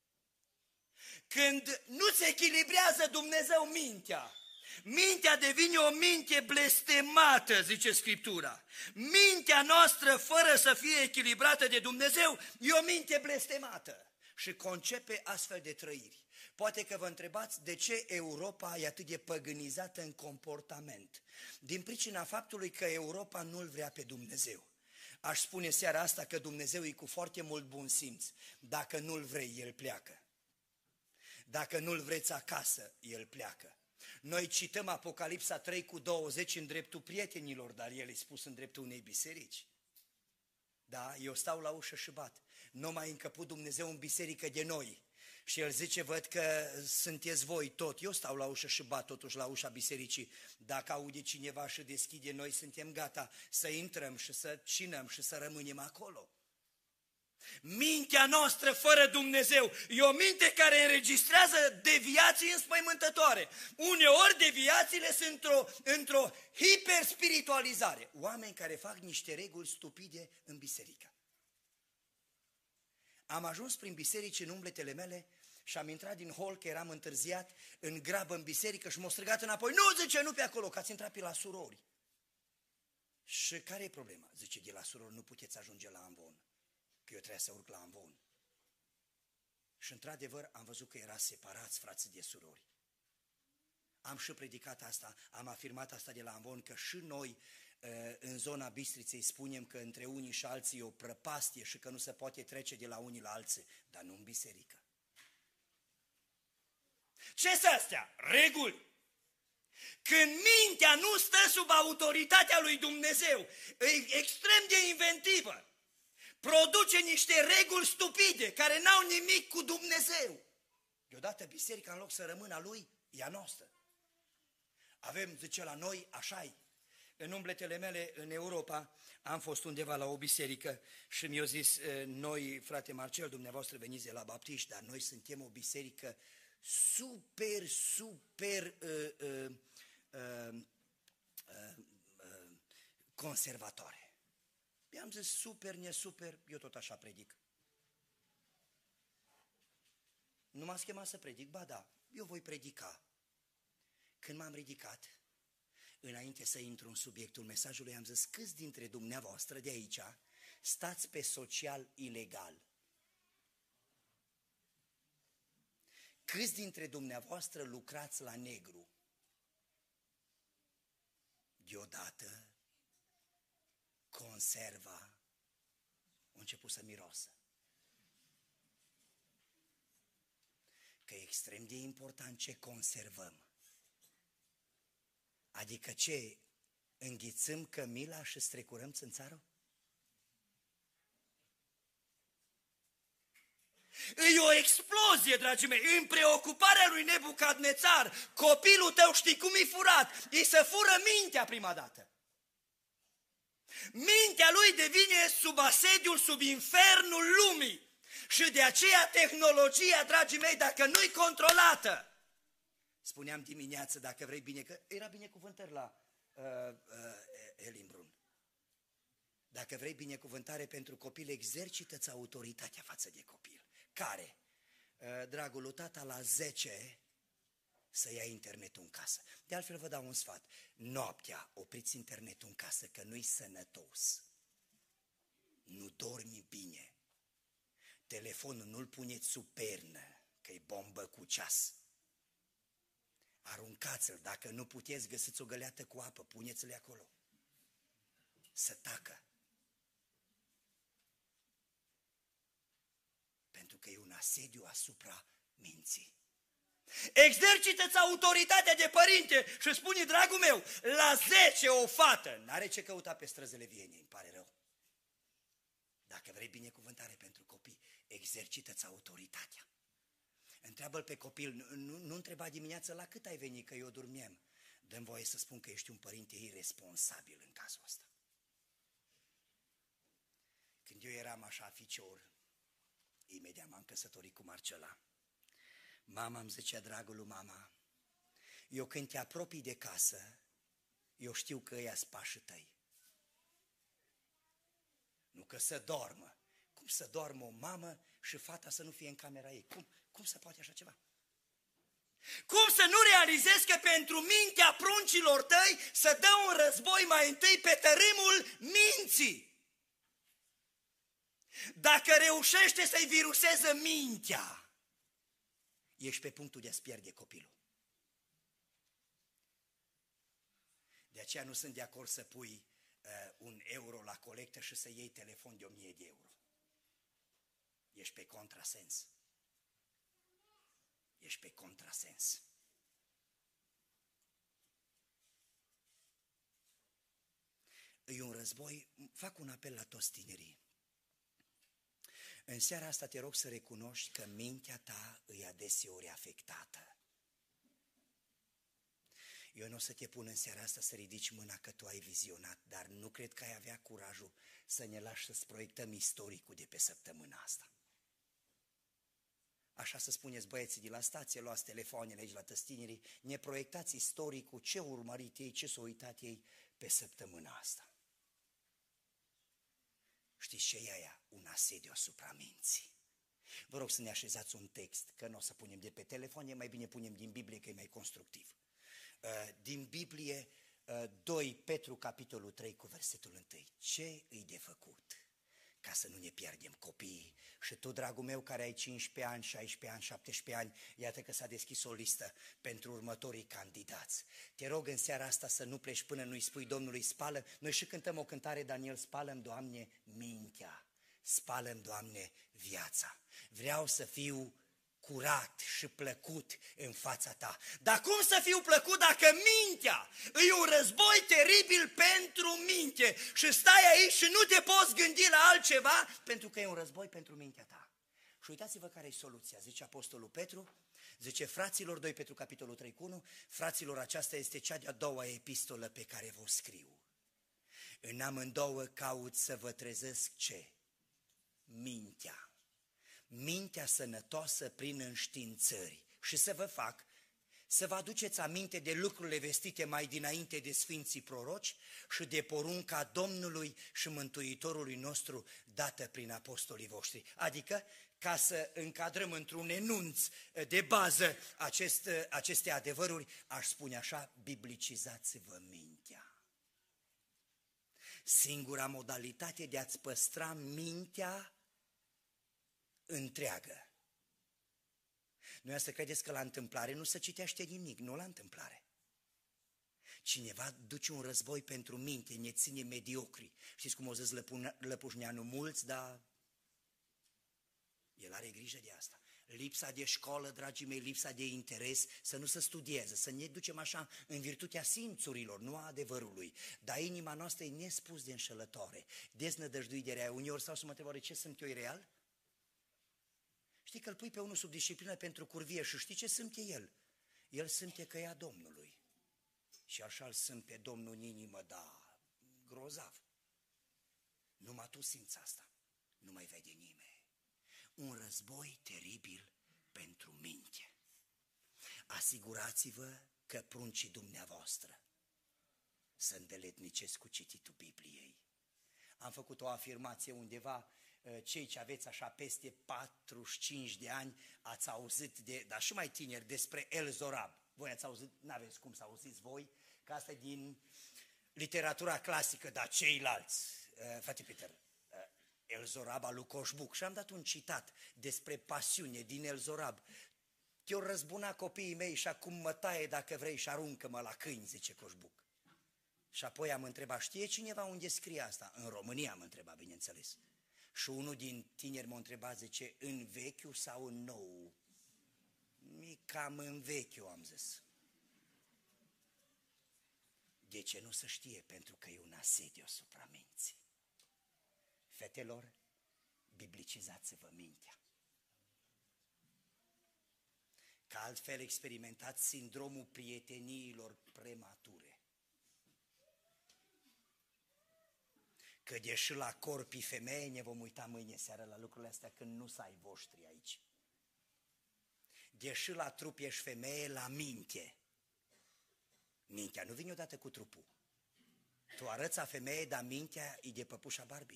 Când nu-ți echilibrează Dumnezeu mintea, mintea devine o minte blestemată, zice Scriptura. Mintea noastră, fără să fie echilibrată de Dumnezeu, e o minte blestemată și concepe astfel de trăiri. Poate că vă întrebați de ce Europa e atât de păgânizată în comportament. Din pricina faptului că Europa nu-L vrea pe Dumnezeu. Aș spune seara asta că Dumnezeu e cu foarte mult bun simț. Dacă nu-L vrei, El pleacă. Dacă nu-L vreți acasă, El pleacă. Noi cităm Apocalipsa trei cu douăzeci în dreptul prietenilor, dar El e spus în dreptul unei biserici. Da, eu stau la ușă și bat. Nu mai încăput Dumnezeu în biserică de noi. Și El zice, văd că sunteți voi tot. Eu stau la ușă și bat totuși la ușa bisericii. Dacă aude cineva și deschide, noi suntem gata să intrăm și să cinăm și să rămânem acolo. Mintea noastră fără Dumnezeu e o minte care înregistrează deviații înspăimântătoare. Uneori deviațiile sunt într-o, într-o hiperspiritualizare. Oameni care fac niște reguli stupide în biserică. Am ajuns prin biserici în umbletele mele și am intrat din hol, că eram întârziat, în grabă în biserică și m-au strigat înapoi. Nu, zice, nu pe acolo, că ați intrat pe la surori. Și care e problema? Zice, de la surori nu puteți ajunge la amvon, că eu trebuia să urc la amvon. Și într-adevăr am văzut că era separați frații de surori. Am și predicat asta, am afirmat asta de la amvon, că și noi în zona Bistriței spunem că între unii și alții e o prăpastie și că nu se poate trece de la unii la alții, dar nu în biserică. Ce-s astea? Reguli. Când mintea nu stă sub autoritatea lui Dumnezeu, e extrem de inventivă, produce niște reguli stupide care n-au nimic cu Dumnezeu. Deodată biserica, în loc să rămână a lui, e a noastră. Avem, zice la noi, așa-i. În umbletele mele în Europa am fost undeva la o biserică și mi-au zis, noi, frate Marcel, dumneavoastră veniți de la baptiști, dar noi suntem o biserică super, super uh, uh, uh, uh, uh, conservatoare. I-am zis super, nesuper, eu tot așa predic. Nu m-ați chemat să predic? Ba da, eu voi predica. Când m-am ridicat, înainte să intru în subiectul mesajului, am zis, câți dintre dumneavoastră de aici stați pe social ilegal? Câți dintre dumneavoastră lucrați la negru? Deodată, conserva a început să mirosă. Că e extrem de important ce conservăm. Adică ce, înghițăm cămila și strecurăm țânțarul? E o explozie, dragii mei, în preocuparea lui Nebucadnețar. Copilul tău știi cum e furat? Îi se fură mintea prima dată. Mintea lui devine sub asediul, sub infernul lumii. Și de aceea tehnologia, dragii mei, dacă nu-i controlată, spuneam dimineață, dacă vrei bine, că era binecuvântări la uh, uh, Elimbrun. Dacă vrei binecuvântare pentru copil, exercită-ți autoritatea față de copil. Care? Uh, dragul lui tata, la zece să ia internetul în casă. De altfel vă dau un sfat. Noaptea opriți internetul în casă, că nu-i sănătos. Nu dormi bine. Telefonul nu-l puneți sub pernă, că-i bombă cu ceas. Aruncați-l, dacă nu puteți, găsiți o găleată cu apă, puneți-le acolo. Să tacă. Pentru că e un asediu asupra minții. Exercită-ți autoritatea de părinte și spune, dragul meu, la zece o fată, n-are ce căuta pe străzile Vieniei, îmi pare rău. Dacă vrei binecuvântare pentru copii, exercită-ți autoritatea. Întreabă-l pe copil, nu, nu întreba dimineața la cât ai venit, că eu dormeam. Dă-mi voie să spun că ești un părinte irresponsabil în cazul ăsta. Când eu eram așa ficior, imediat m-am căsătorit cu Marcela. Mama îmi zicea, dragul lui mama, eu când te apropii de casă, eu știu că ăia-s pașii tăi. Nu că să dormă. Cum să doarmă o mamă și fata să nu fie în camera ei? Cum, cum se poate așa ceva? Cum să nu realizezi că pentru mintea pruncilor tăi să dă un război mai întâi pe tărâmul minții? Dacă reușește să-i viruseze mintea, ești pe punctul de a-ți pierde copilul. De aceea nu sunt de acord să pui uh, un euro la colectă și să iei telefon de o mie de euro. Ești pe contrasens. Ești pe contrasens. E un război, fac un apel la toți tinerii. În seara asta te rog să recunoști că mintea ta îi adeseori afectată. Eu nu o să te pun în seara asta să ridici mâna că tu ai vizionat, dar nu cred că ai avea curajul să ne lași să-ți proiectăm istoricul de pe săptămâna asta. Așa să spuneți băieții de la stație, luați telefoanele aici la tăstinerii, ne proiectați istoricul, ce au urmărit ei, ce s-au uitat ei pe săptămâna asta. Știți ce e aia? Un asediu asupra minții. Vă rog să ne așezați un text, că nu o să punem de pe telefon, e mai bine punem din Biblie, că e mai constructiv. Din Biblie, doi Petru, capitolul trei, cu versetul unu. Ce îi de făcut ca să nu ne pierdem copiii? Și tu, dragul meu, care ai cincisprezece ani, șaisprezece ani, șaptesprezece ani, iată că s-a deschis o listă pentru următorii candidați. Te rog în seara asta să nu pleci până nu-i spui Domnului, spală. Noi și cântăm o cântare, Daniel, spală-mi, Doamne, mintea, spală-mi, Doamne, viața. Vreau să fiu curat și plăcut în fața ta. Dar cum să fiu plăcut dacă mintea e un război teribil pentru minte și stai aici și nu te poți gândi la altceva pentru că e un război pentru mintea ta. Și uitați-vă care e soluția, zice Apostolul Petru, zice fraților, doi Petru capitolul trei cu unu, fraților, aceasta este cea de-a doua epistolă pe care vă scriu. În amândouă caut să vă trezesc ce? Mintea. Mintea sănătoasă prin înștiințări și să vă fac să vă aduceți aminte de lucrurile vestite mai dinainte de Sfinții Proroci și de porunca Domnului și Mântuitorului nostru dată prin apostolii voștri. Adică ca să încadrăm într-un enunț de bază acest, aceste adevăruri, aș spune așa, biblicizați-vă mintea. Singura modalitate de a-ți păstra mintea întreagă. Noi să credeți că la întâmplare nu se citește nimic, nu la întâmplare. Cineva duce un război pentru minte, ne ține mediocri. Știți cum o zis Lăpușneanu, mulți, dar el are grijă de asta. Lipsa de școală, dragii mei, lipsa de interes, să nu se studieze, să ne ducem așa în virtutea simțurilor, nu a adevărului. Dar inima noastră e nespus de înșelătoare, deznădăjduit de rea. Uneori sau să mă întreb, ce sunt eu real? Știi că îl pui pe unul sub disciplină pentru curvie și știi ce simte el? El simte că ea Domnului. Și așa îl simt pe Domnul în inimă, da, grozav. Numai tu simți asta, nu mai vede nimeni. Un război teribil pentru minte. Asigurați-vă că pruncii dumneavoastră să îndeletnicesc cu cititul Bibliei. Am făcut o afirmație undeva, cei ce aveți așa peste patruzeci și cinci de ani ați auzit, de, dar și mai tineri, despre El Zorab. Voi ați auzit, n-aveți cum să auziți voi, că asta e din literatura clasică, dar ceilalți, frate Peter, El Zorab al lui Coșbuc. Și am dat un citat despre pasiune din El Zorab. Te-o răzbuna copiii mei și acum mă taie dacă vrei și aruncă-mă la câini, zice Coșbuc. Și apoi am întrebat, știe cineva unde scrie asta? În România am întrebat, bineînțeles. Și unul din tineri m-a întrebat, zice, în vechiul sau în nou? Mi cam în vechiul, am zis. De ce nu se știe? Pentru că e un asediu asupra minții. Fetelor, biblicizați-vă mintea. Că altfel experimentați sindromul prieteniilor premature. Că deși la corpii femei, ne vom uita mâine seară la lucrurile astea când nu s-ai voștri aici. Deși la trup ești femeie, la minte. Mintea nu vine odată cu trupul. Tu arăți a femeie, dar mintea e de păpușa Barbie.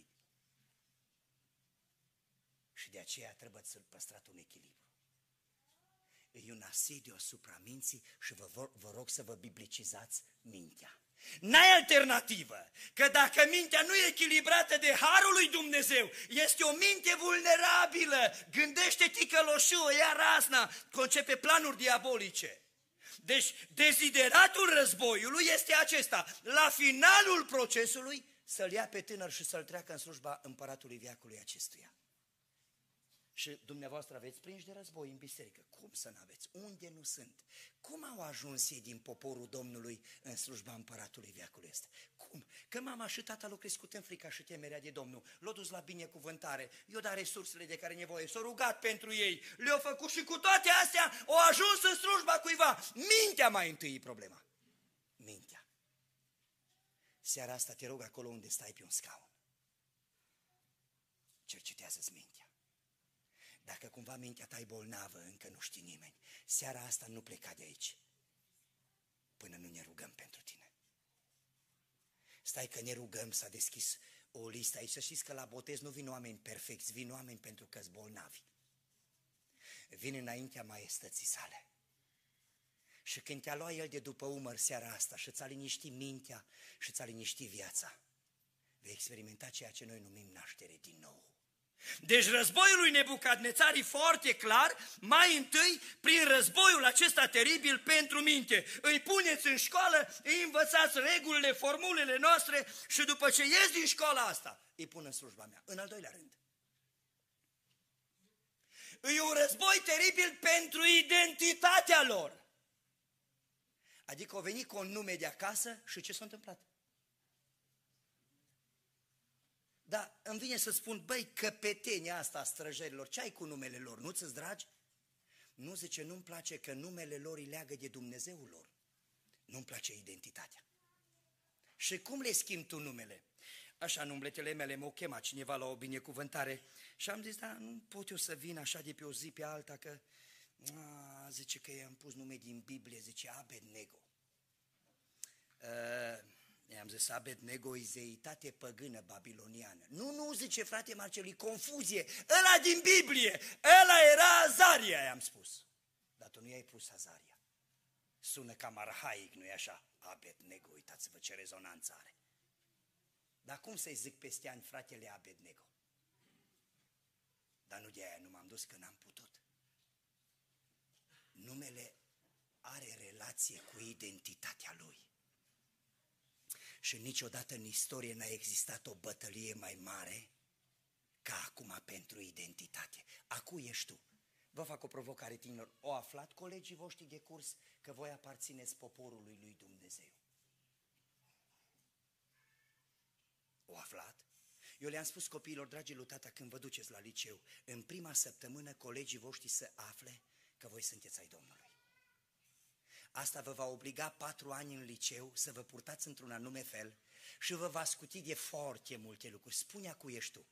Și de aceea trebuie să păstrați un echilibru. E un asediu asupra minții și vă, vă rog să vă biblicizați mintea. N-ai alternativă, că dacă mintea nu e echilibrată de harul lui Dumnezeu, este o minte vulnerabilă, gândește ticăloșul, ia razna, concepe planuri diabolice. Deci dezideratul războiului este acesta, la finalul procesului să-l ia pe tânăr și să-l treacă în slujba împăratului veacului acestuia. Și dumneavoastră aveți prinși de război în biserică. Cum să n-aveți? Unde nu sunt? Cum au ajuns ei din poporul Domnului în slujba împăratului veacului ăsta? Cum? Că mama și tata l-au crescut în frica și temerea de Domnul, l-au dus la binecuvântare, i-au dat resursele de care nevoie, s-au rugat pentru ei, le-au făcut și cu toate astea au ajuns în slujba cuiva. Mintea mai întâi e problema. Mintea. Seara asta te rog acolo unde stai pe un scaun. Cercetează-ți mintea. Dacă cumva mintea ta e bolnavă, încă nu știi nimeni, seara asta nu pleca de aici până nu ne rugăm pentru tine. Stai că ne rugăm, s-a deschis o listă aici. Să știți că la botez nu vin oameni perfecți, vin oameni pentru că-s bolnavi. Vin înaintea maiestății sale. Și când te-a luat el de după umăr seara asta și ți-a liniștit mintea și ți-a liniștit viața, vei experimenta ceea ce noi numim naștere din nou. Deci războiul lui Nebucadnețar e foarte clar, mai întâi prin războiul acesta teribil pentru minte. Îi puneți în școală, îi învățați regulile, formulele noastre și după ce ies din școala asta, îi pun în slujba mea. În al doilea rând, e un război teribil pentru identitatea lor. Adică au venit cu un nume de acasă și ce s-a întâmplat? Dar îmi vine să spun, băi, căpetenia asta a străjerilor, ce ai cu numele lor, nu ți-ți dragi? Nu, zice, nu-mi place că numele lor îi leagă de Dumnezeul lor. Nu-mi place identitatea. Și cum le schimbi tu numele? Așa, în umbletele mele m-o chema cineva la o binecuvântare și am zis, da, nu pot eu să vin așa de pe o zi pe alta, că a, zice că i-am pus nume din Biblie, zice Abednego. Uh, i-am zis, Abednego e zeitate păgână babiloniană. Nu, nu, zice frate Marcel, e confuzie, ăla din Biblie, ăla era Azaria, i-am spus. Dar tu nu i-ai pus Azaria. Sună cam arhaic, nu-i așa? Abednego, uitați-vă ce rezonanță are. Dar cum să-i zic peste ani fratele Abednego? Dar nu de aia nu m-am dus, că n-am putut. Numele are relație cu identitatea lui. Și niciodată în istorie n-a existat o bătălie mai mare ca acum pentru identitate. Acu ești tu. Vă fac o provocare, tinerilor. O aflat colegii voștri de curs că voi aparțineți poporului lui Dumnezeu? O aflat? Eu le-am spus copiilor, dragii lui tata, când vă duceți la liceu, în prima săptămână colegii voștri să afle că voi sunteți ai Domnului. Asta vă va obliga patru ani în liceu să vă purtați într-un anume fel și vă va scuti de foarte multe lucruri. Spune-a cu ești tu.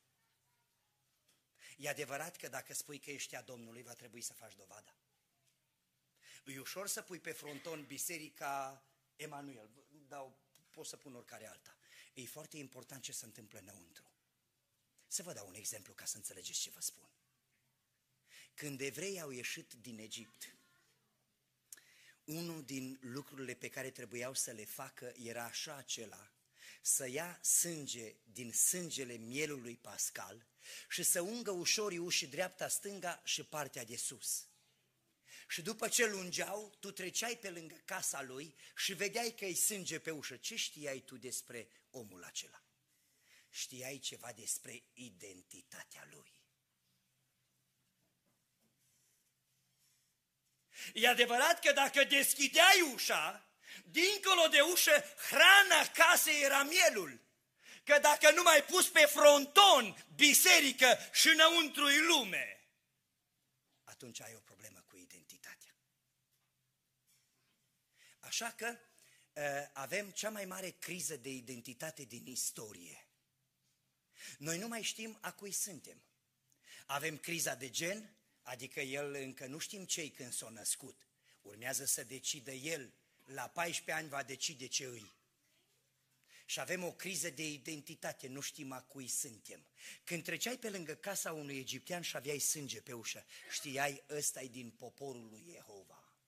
E adevărat că dacă spui că ești a Domnului, va trebui să faci dovada. E ușor să pui pe fronton biserica Emanuel, dar pot să pun oricare alta. E foarte important ce se întâmplă înăuntru. Să vă dau un exemplu ca să înțelegeți ce vă spun. Când evreii au ieșit din Egipt, unul din lucrurile pe care trebuiau să le facă era așa acela, să ia sânge din sângele mielului pascal și să ungă ușor ușii dreapta-stânga și partea de sus. Și după ce lungeau, tu treceai pe lângă casa lui și vedeai că îi sânge pe ușă. Ce știai tu despre omul acela? Știai ceva despre identitatea lui. E adevărat că dacă deschideai ușa, dincolo de ușă, hrana casei era mielul. Că dacă nu mai pus pe fronton biserică și înăuntru-i lume, atunci ai o problemă cu identitatea. Așa că avem cea mai mare criză de identitate din istorie. Noi nu mai știm a cui suntem. Avem criza de gen, adică el încă nu știm ce-i când s-a născut. Urmează să decidă el, la paisprezece ani va decide ce îi. Și avem o criză de identitate, nu știm a cui suntem. Când treceai pe lângă casa unui egiptean și aveai sânge pe ușă, știai, ăsta-i din poporul lui Jehova.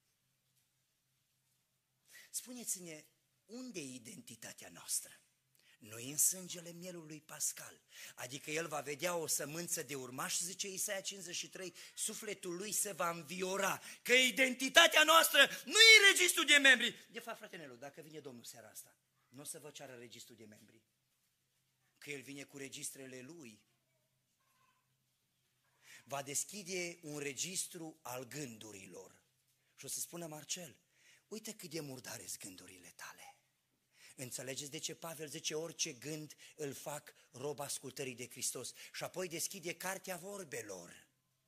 Spuneți-ne, unde e identitatea noastră? Nu-i în sângele mielului pascal, adică el va vedea o sămânță de urmaș, zice Isaia cincizeci și trei, sufletul lui se va înviora, că identitatea noastră nu e registrul de membri. De fapt, frate Nelu, dacă vine Domnul seara asta, nu o să vă ceară registrul de membri, că el vine cu registrele lui. Va deschide un registru al gândurilor și o să spună, Marcel, uite cât de murdare sunt gândurile tale. Înțelegeți de ce Pavel zice orice gând îl fac rob ascultării de Hristos și apoi deschide cartea vorbelor.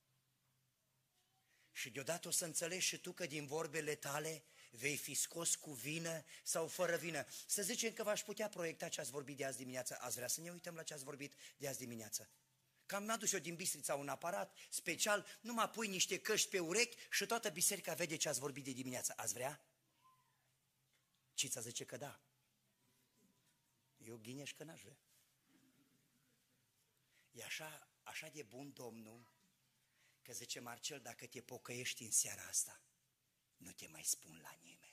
Și deodată o să înțelegi și tu că din vorbele tale vei fi scos cu vină sau fără vină. Să zicem că v-aș putea proiecta ce ați vorbit de azi dimineață. Ați vrea să ne uităm la ce ați vorbit de azi dimineață? Că am adus eu din Bistrița un aparat special, numai pui niște căști pe urechi și toată biserica vede ce ați vorbit de dimineață. Ați vrea? Cița zice că da. Eu ghineș că n-aș vrea. E așa, așa de bun Domnul că zice, Marcel, dacă te pocăiești în seara asta, nu te mai spun la nimeni.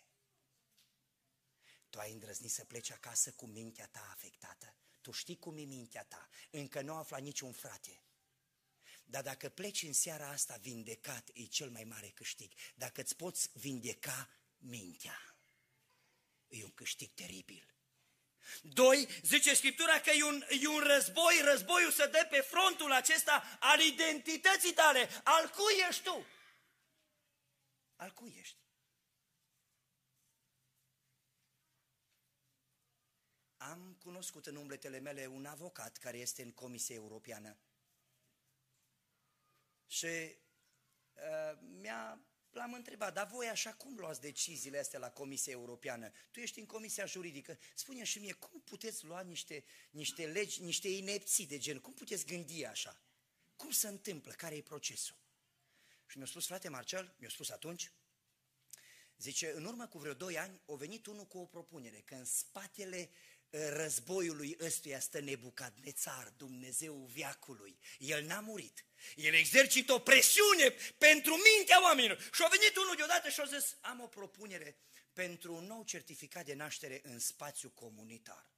Tu ai îndrăznit să pleci acasă cu mintea ta afectată. Tu știi cum e mintea ta. Încă nu afla niciun frate. Dar dacă pleci în seara asta vindecat, e cel mai mare câștig. Dacă îți poți vindeca mintea, e un câștig teribil. Doi, zice Scriptura că e un, e un război, războiul se dă pe frontul acesta al identității tale. Al cui ești tu? Al cui ești? Am cunoscut în umbletele mele un avocat care este în Comisia Europeană. Și uh, mi-a, l-am întrebat, dar voi așa cum luați deciziile astea la Comisia Europeană? Tu ești în Comisia Juridică, spune și mie, cum puteți lua niște, niște legi, niște inepții de gen, cum puteți gândi așa? Cum se întâmplă? Care e procesul? Și mi-a spus, frate Marcel, mi-a spus atunci, zice, în urmă cu vreo doi ani a venit unul cu o propunere, că în spatele războiului ăstuia stă Nebucadnețar, Dumnezeu veacului. El n-a murit. El exercită o presiune pentru mintea oamenilor. Și a venit unul deodată și a zis, am o propunere pentru un nou certificat de naștere în spațiu comunitar.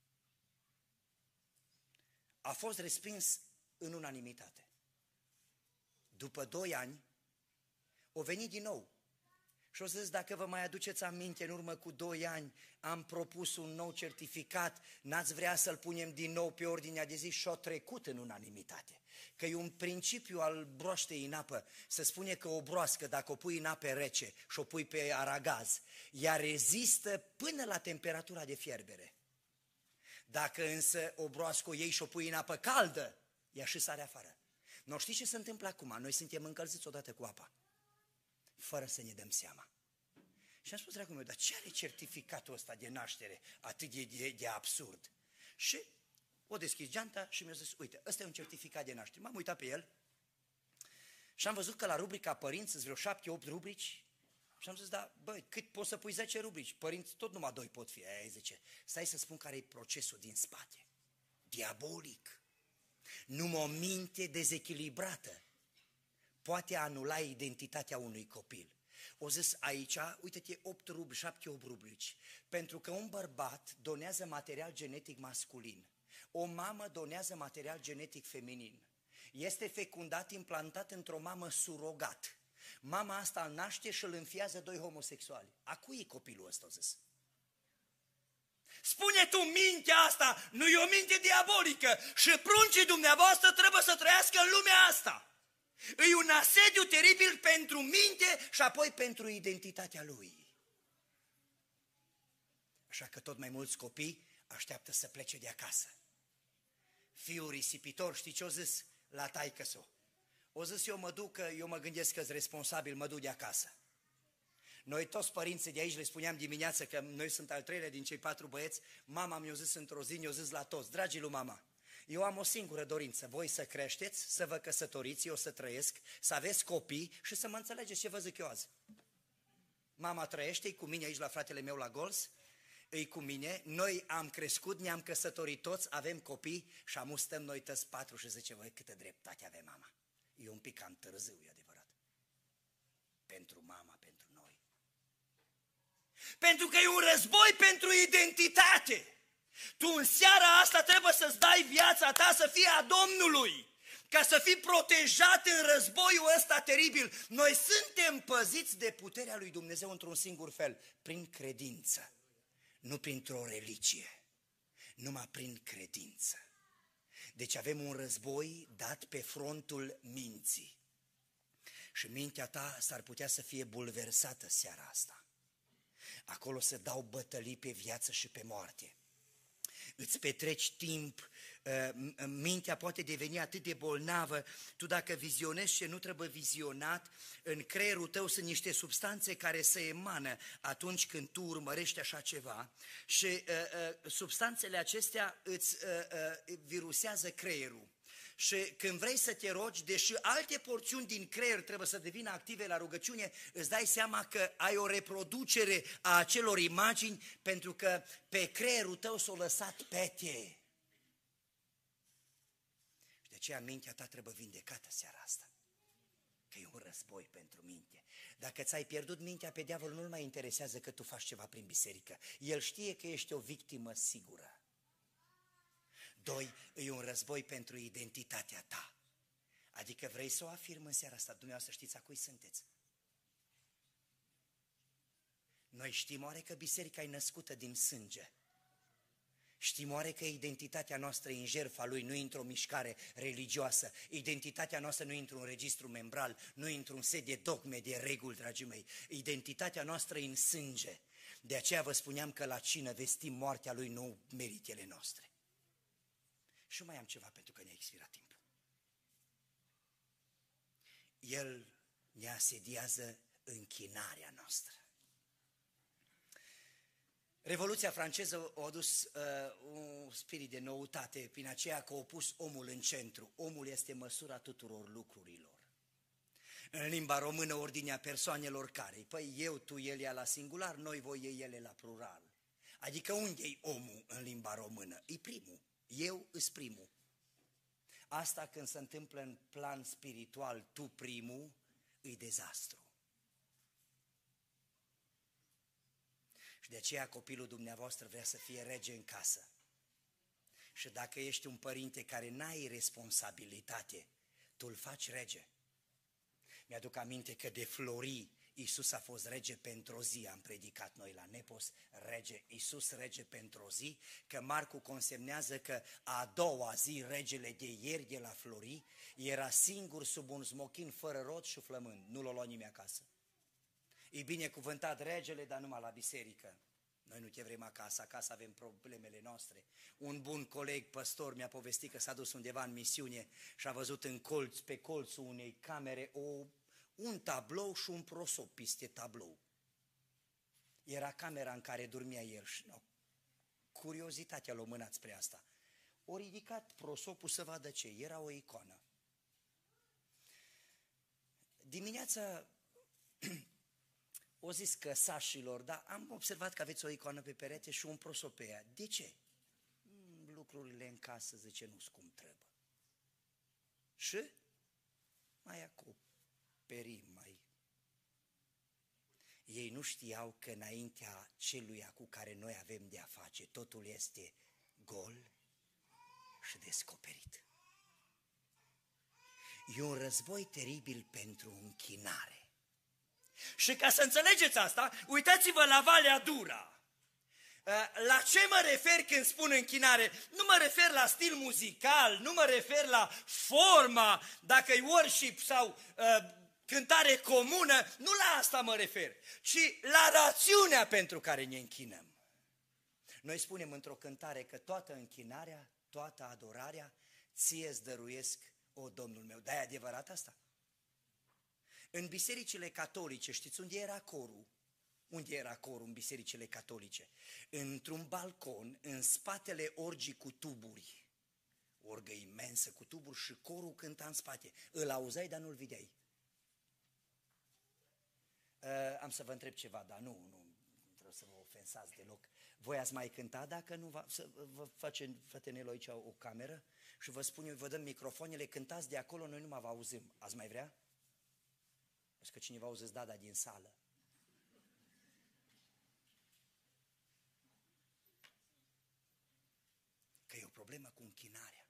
A fost respins în unanimitate. După doi ani, a venit din nou. Și o zis, dacă vă mai aduceți aminte, în urmă cu doi ani am propus un nou certificat, n-ați vrea să-l punem din nou pe ordinea de zi și o trecut în unanimitate. Că e un principiu al broaștei în apă, se spune că o broască, dacă o pui în apă rece și o pui pe aragaz, ea rezistă până la temperatura de fierbere. Dacă însă o broască o iei și o pui în apă caldă, ea și sare afară. Nu știți ce se întâmplă acum? Noi suntem încălziți odată cu apa, fără să ne dăm seama. Și am spus, dragul meu, dar ce are certificatul ăsta de naștere atât de, de, de absurd? Și o deschis geanta și mi-a zis, uite, ăsta e un certificat de naștere. M-am uitat pe el și am văzut că la rubrica părinți sunt vreo șapte, opt rubrici și am zis, da, băi, cât poți să pui zece rubrici? Părinți tot numai doi pot fi. Aia zice, stai să spun care e procesul din spate. Diabolic. Numai o minte dezechilibrată poate anula identitatea unui copil. O zis aici, uite-te, opt rubrici, șapte, opt rubrici, pentru că un bărbat donează material genetic masculin, o mamă donează material genetic feminin, este fecundat, implantat într-o mamă surogat, mama asta îl naște și îl înfiază doi homosexuali. A cui e copilul ăsta, o zis? Spune tu, mintea asta nu e o minte diabolică și pruncii dumneavoastră trebuie să trăiască în lumea asta. E un asediu teribil pentru minte și apoi pentru identitatea lui. Așa că tot mai mulți copii așteaptă să plece de acasă. Fiul risipitor, știi ce o zis la taică-s-o? O zis, eu mă duc, că eu mă gândesc că-s responsabil, mă duc de acasă. Noi toți părinții de aici le spuneam dimineață, că noi sunt al treilea din cei patru băieți, mama mi-a zis într-o zi, mi-a zis la toți, dragii lui mama, eu am o singură dorință, voi să creșteți, să vă căsătoriți, eu să trăiesc, să aveți copii și să mă înțelegeți ce vă zic eu azi. Mama trăiește, e cu mine aici la fratele meu la Gols, e cu mine, noi am crescut, ne-am căsătorit toți, avem copii și amu stăm noi toți patru și zice, voi câtă dreptate avem mama. E un pic cam târziu, e adevărat. Pentru mama, pentru noi. Pentru că e un război pentru identitate. Tu în seara asta trebuie să-ți dai viața ta să fie a Domnului, ca să fii protejat în războiul ăsta teribil. Noi suntem păziți de puterea lui Dumnezeu într-un singur fel, prin credință, nu printr-o religie, numai prin credință. Deci avem un război dat pe frontul minții. Și mintea ta s-ar putea să fie bulversată seara asta. Acolo se dau bătălii pe viață și pe moarte. Îți petreci timp, mintea poate deveni atât de bolnavă, tu dacă vizionezi ce nu trebuie vizionat, în creierul tău sunt niște substanțe care se emană atunci când tu urmărești așa ceva și uh, uh, substanțele acestea îți uh, uh, virusează creierul. Și când vrei să te rogi, deși alte porțiuni din creier trebuie să devină active la rugăciune, îți dai seama că ai o reproducere a acelor imagini pentru că pe creierul tău s-o lăsat pete. Și de aceea mintea ta trebuie vindecată seara asta. Că e un război pentru minte. Dacă ți-ai pierdut mintea, pe diavol nu-l mai interesează că tu faci ceva prin biserică. El știe că ești o victimă sigură. Doi, e un război pentru identitatea ta. Adică vrei să o afirm în seara asta, dumneavoastră știți a cui sunteți. Noi știm oare că biserica e născută din sânge. Știm oare că identitatea noastră e în jertfa lui, nu într-o mișcare religioasă. Identitatea noastră nu într-un registru membral, nu într-un set de dogme, de reguli, dragii mei. Identitatea noastră e în sânge. De aceea vă spuneam că la cină vestim moartea lui, nu meritele noastre. Și mai am ceva pentru că ne-a expirat timpul. El ne asediază închinarea noastră. Revoluția franceză a adus uh, un spirit de noutate prin aceea că a pus omul în centru. Omul este măsura tuturor lucrurilor. În limba română, ordinea persoanelor care? Păi eu, tu, el, ea la singular, noi, voi, ei, ele la plural. Adică unde e omul în limba română? E primul. Eu îs primul. Asta când se întâmplă în plan spiritual, tu primul, e dezastru. Și de aceea copilul dumneavoastră vrea să fie rege în casă. Și dacă ești un părinte care n-ai responsabilitate, tu îl faci rege. Mi-aduc aminte că de Flori Iisus a fost rege pentru o zi, am predicat noi la Nepos, rege, Iisus rege pentru o zi, că Marcu consemnează că a doua zi, regele de ieri de la Flori, era singur sub un smochin fără rot și flămând, nu l-a luat nimeni acasă. E binecuvântat regele, dar numai la biserică. Noi nu te vrem acasă, acasă avem problemele noastre. Un bun coleg, păstor, mi-a povestit că s-a dus undeva în misiune și a văzut în colț, pe colțul unei camere o, un tablou și un prosop peste tablou. Era camera în care dormea el și no, curiozitatea l-a mânat spre asta. O ridicat prosopul să vadă ce, era o icoană. Dimineața o zis că sașilor, dar am observat că aveți o icoană pe perete și un prosop pe ea. De ce? Lucrurile în casă, zice, nu-s cum trebuie. Și mai acoperim, mai... Ei nu știau că înaintea celuia cu care noi avem de a face, totul este gol și descoperit. E un război teribil pentru închinare. Și ca să înțelegeți asta, uitați-vă la Valea Dura. La ce mă refer când spun închinare? Nu mă refer la stil muzical, nu mă refer la forma, dacă e worship sau uh, cântare comună, nu la asta mă refer, ci la rațiunea pentru care ne închinăm. Noi spunem într-o cântare că toată închinarea, toată adorarea, ție-ți dăruiesc, o Domnul meu. Dar e adevărat asta? În bisericile catolice, știți unde era corul? Unde era corul în bisericile catolice? Într-un balcon, în spatele orgii cu tuburi. Orgă imensă cu tuburi și corul cânta în spate. Îl auzeai, dar nu-l vedeai. Uh, am să vă întreb ceva, dar nu, nu vreau să vă ofensați deloc. Voi ați mai cântat dacă nu va, să vă face fătenelul aici o, o cameră și vă spun eu, vă dăm microfoanele, cântați de acolo, noi nu mai vă auzim. Ați mai vrea? Că cineva auzi da, da din sală. Că e o problemă cu închinarea.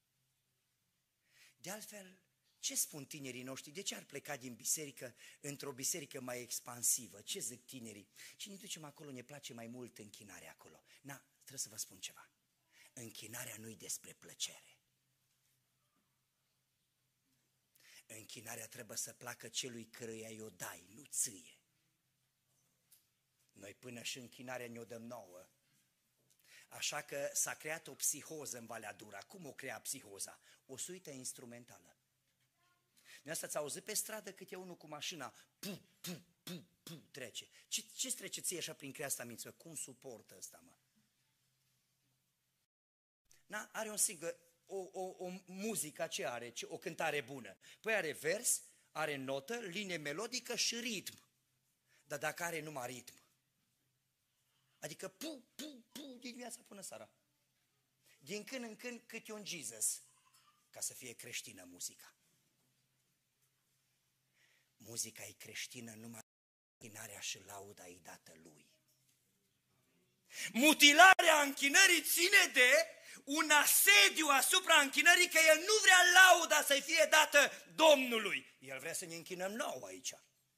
De altfel, ce spun tinerii noștri? De ce ar pleca din biserică într-o biserică mai expansivă? Ce zic tinerii? Și ne ducem acolo, ne place mai mult închinarea acolo. Na, trebuie să vă spun ceva. Închinarea nu-i despre plăcere. Închinarea trebuie să placă celui căruia i-o dai, nu ție. Noi până și închinarea ne-o dăm nouă. Așa că s-a creat o psihoză în Valea Dura. Cum o crea psihoza? O suită instrumentală. Dumneavoastră ați auzit pe stradă câte unul cu mașina, pu, pu, pu, pu, trece. Ce, ce-ți trece ție așa prin creasta minții? Cum suportă ăsta, mă? Na, are un singur... O, o, o muzică ce are, o cântare bună? Păi are vers, are notă, linie melodică și ritm. Dar dacă are numai ritm, adică pu, pu, pu, din dimineața până seara. Din când în când câte un Jesus, ca să fie creștină muzica. Muzica e creștină numai închinarea și lauda e dată lui. Mutilarea închinării ține de un asediu asupra închinării, că el nu vrea lauda să-i fie dată Domnului. El vrea să ne închinăm nouă aici.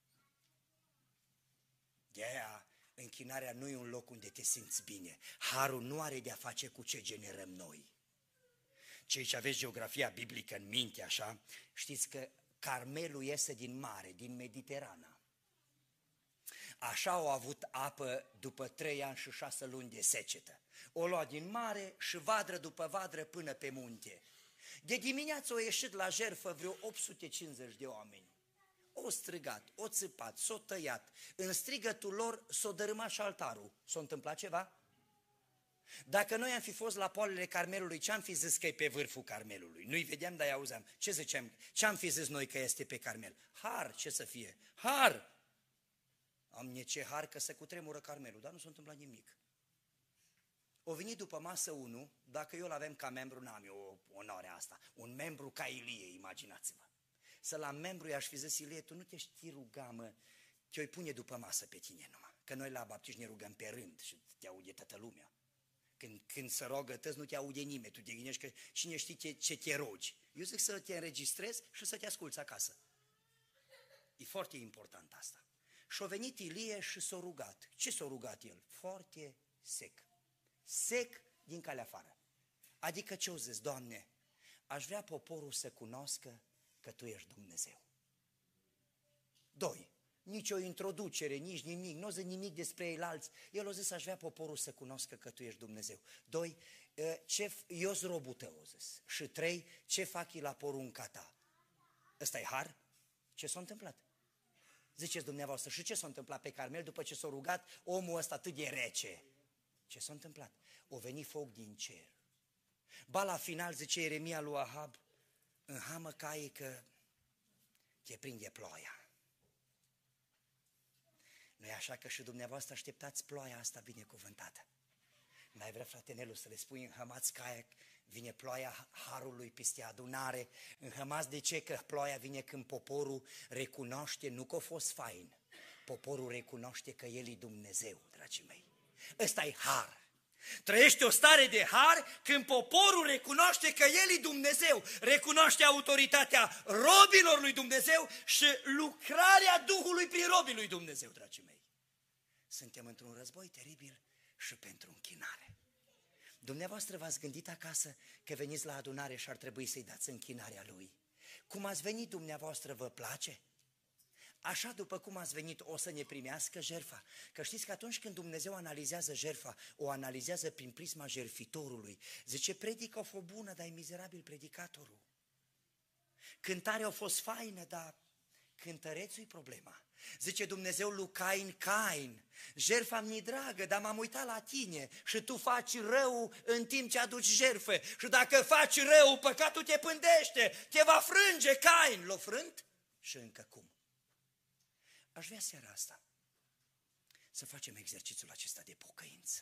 De aia, închinarea nu e un loc unde te simți bine. Harul nu are de-a face cu ce generăm noi. Cei ce aveți geografia biblică în minte, așa, știți că Carmelul iese din mare, din Mediterana. Așa au avut apă după trei ani și șase luni de secetă. O lua din mare și vadră după vadră până pe munte. De dimineață au ieșit la jertfă vreo opt sute cincizeci de oameni. O strigat, o țipat, s-o tăiat. În strigătul lor s-o dărâmat și altarul. S-a întâmplat ceva? Dacă noi am fi fost la poalele Carmelului, ce-am fi zis că e pe vârful Carmelului? Nu-i vedeam, dar i-auzeam. Ce ziceam? Ce-am fi zis noi că este pe Carmel? Har, ce să fie? Har! Am ce har că se cutremură Carmelul, dar nu s-a întâmplat nimic. O venit după masă unul, dacă eu l-avem ca membru, n-am eu onoarea asta. Un membru ca Ilie, imaginați-vă. Să-l am membru, i-aș fi zis, Ilie, tu nu te știi ruga, mă, te-o pune după masă pe tine numai. Că noi la baptiști ne rugăm pe rând și te aude toată lumea. Când, când se rogă tăți, nu te aude nimeni, tu te gândești că cine știe ce, ce te rogi. Eu zic să te înregistrezi și să te asculți acasă. E foarte important asta. Și-a venit Ilie și s-a rugat. Ce s-a rugat el? Foarte sec. Sec din calea afară. Adică ce-o zis? Doamne, aș vrea poporul să cunoască că Tu ești Dumnezeu. Doi, nici o introducere, nici nimic, nu o zis nimic despre eilalți. El a zis, aș vrea poporul să cunoască că Tu ești Dumnezeu. Doi, ce, eu-s robul Tău, a zis. Și trei, ce fac la porunca Ta? Ăsta e har? Ce s-a întâmplat? Ziceți dumneavoastră, și ce s-a întâmplat pe Carmel după ce s-a rugat omul ăsta atât de rece? Ce s-a întâmplat? O venit foc din cer. Ba la final, zice Ieremia lui Ahab, înhamă caii că te prinde ploaia. Nu-i așa că și dumneavoastră așteptați ploaia asta binecuvântată? N-ai vrea, frate Nelu, să le spui înhămați caia, vine ploaia harului peste adunare, înhămați de ce? Că ploaia vine când poporul recunoaște, nu că a fost fain, poporul recunoaște că El e Dumnezeu, dragii mei. Ăsta-i har. Trăiește o stare de har când poporul recunoaște că El e Dumnezeu, recunoaște autoritatea robilor lui Dumnezeu și lucrarea Duhului prin robii lui Dumnezeu, dragii mei. Suntem într-un război teribil și pentru închinare. Dumneavoastră v-ați gândit acasă că veniți la adunare și ar trebui să-i dați închinarea Lui. Cum ați venit dumneavoastră, vă place? Așa după cum ați venit o să ne primească jertfa. Că știți că atunci când Dumnezeu analizează jertfa, o analizează prin prisma jertfitorului. Zice, predica a fost bună, dar e mizerabil predicatorul. Cântarea a fost faină, dar cântărețul e problema. Zice Dumnezeu lui Cain, Cain, jertfa mi-e dragă, dar m-am uitat la tine și tu faci rău în timp ce aduci jertfe. Și dacă faci rău, păcatul te pândește, te va frânge, Cain. L-o frânt? Și încă cum? Aș vrea seara asta să facem exercițiul acesta de pocăință.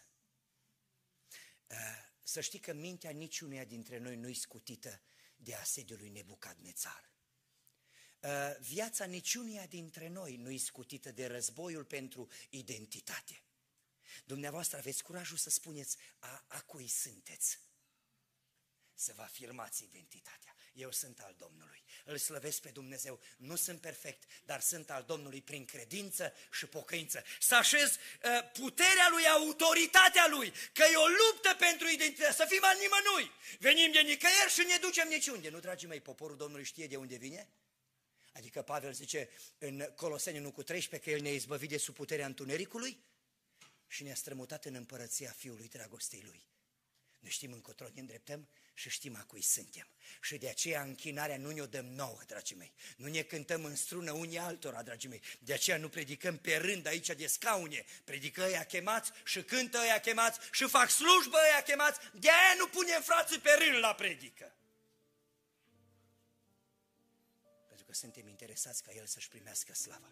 Să știi că mintea niciunuia dintre noi nu-i scutită de asediul lui Nebucadnețar. Viața niciunuia dintre noi nu-i scutită de războiul pentru identitate. Dumneavoastră aveți curajul să spuneți a, a cui sunteți. Să vă afirmați identitatea. Eu sunt al Domnului, îl slăvesc pe Dumnezeu, nu sunt perfect, dar sunt al Domnului prin credință și pocăință. Să așez uh, puterea Lui, autoritatea Lui, că e o luptă pentru identitate, să fim al nimănui. Venim de nicăieri și ne ducem niciunde. Nu, dragii mei, poporul Domnului știe de unde vine? Adică Pavel zice în Coloseni unu cu treisprezece că El ne-a izbăvit de sub puterea întunericului și ne-a strămutat în împărăția Fiului dragostei Lui. Noi știm încotro ne îndreptăm și știm a cui suntem. Și de aceea închinarea nu ne-o dăm nouă, dragii mei. Nu ne cântăm în strună unii altora, dragii mei. De aceea nu predicăm pe rând aici de scaune. Predică ăia chemați și cântă ăia chemați și fac slujbă ăia chemați. De aia nu punem frații pe rând la predică. Pentru că suntem interesați ca El să-și primească slava.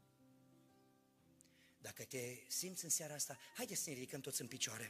Dacă te simți în seara asta, haideți să ne ridicăm toți în picioare.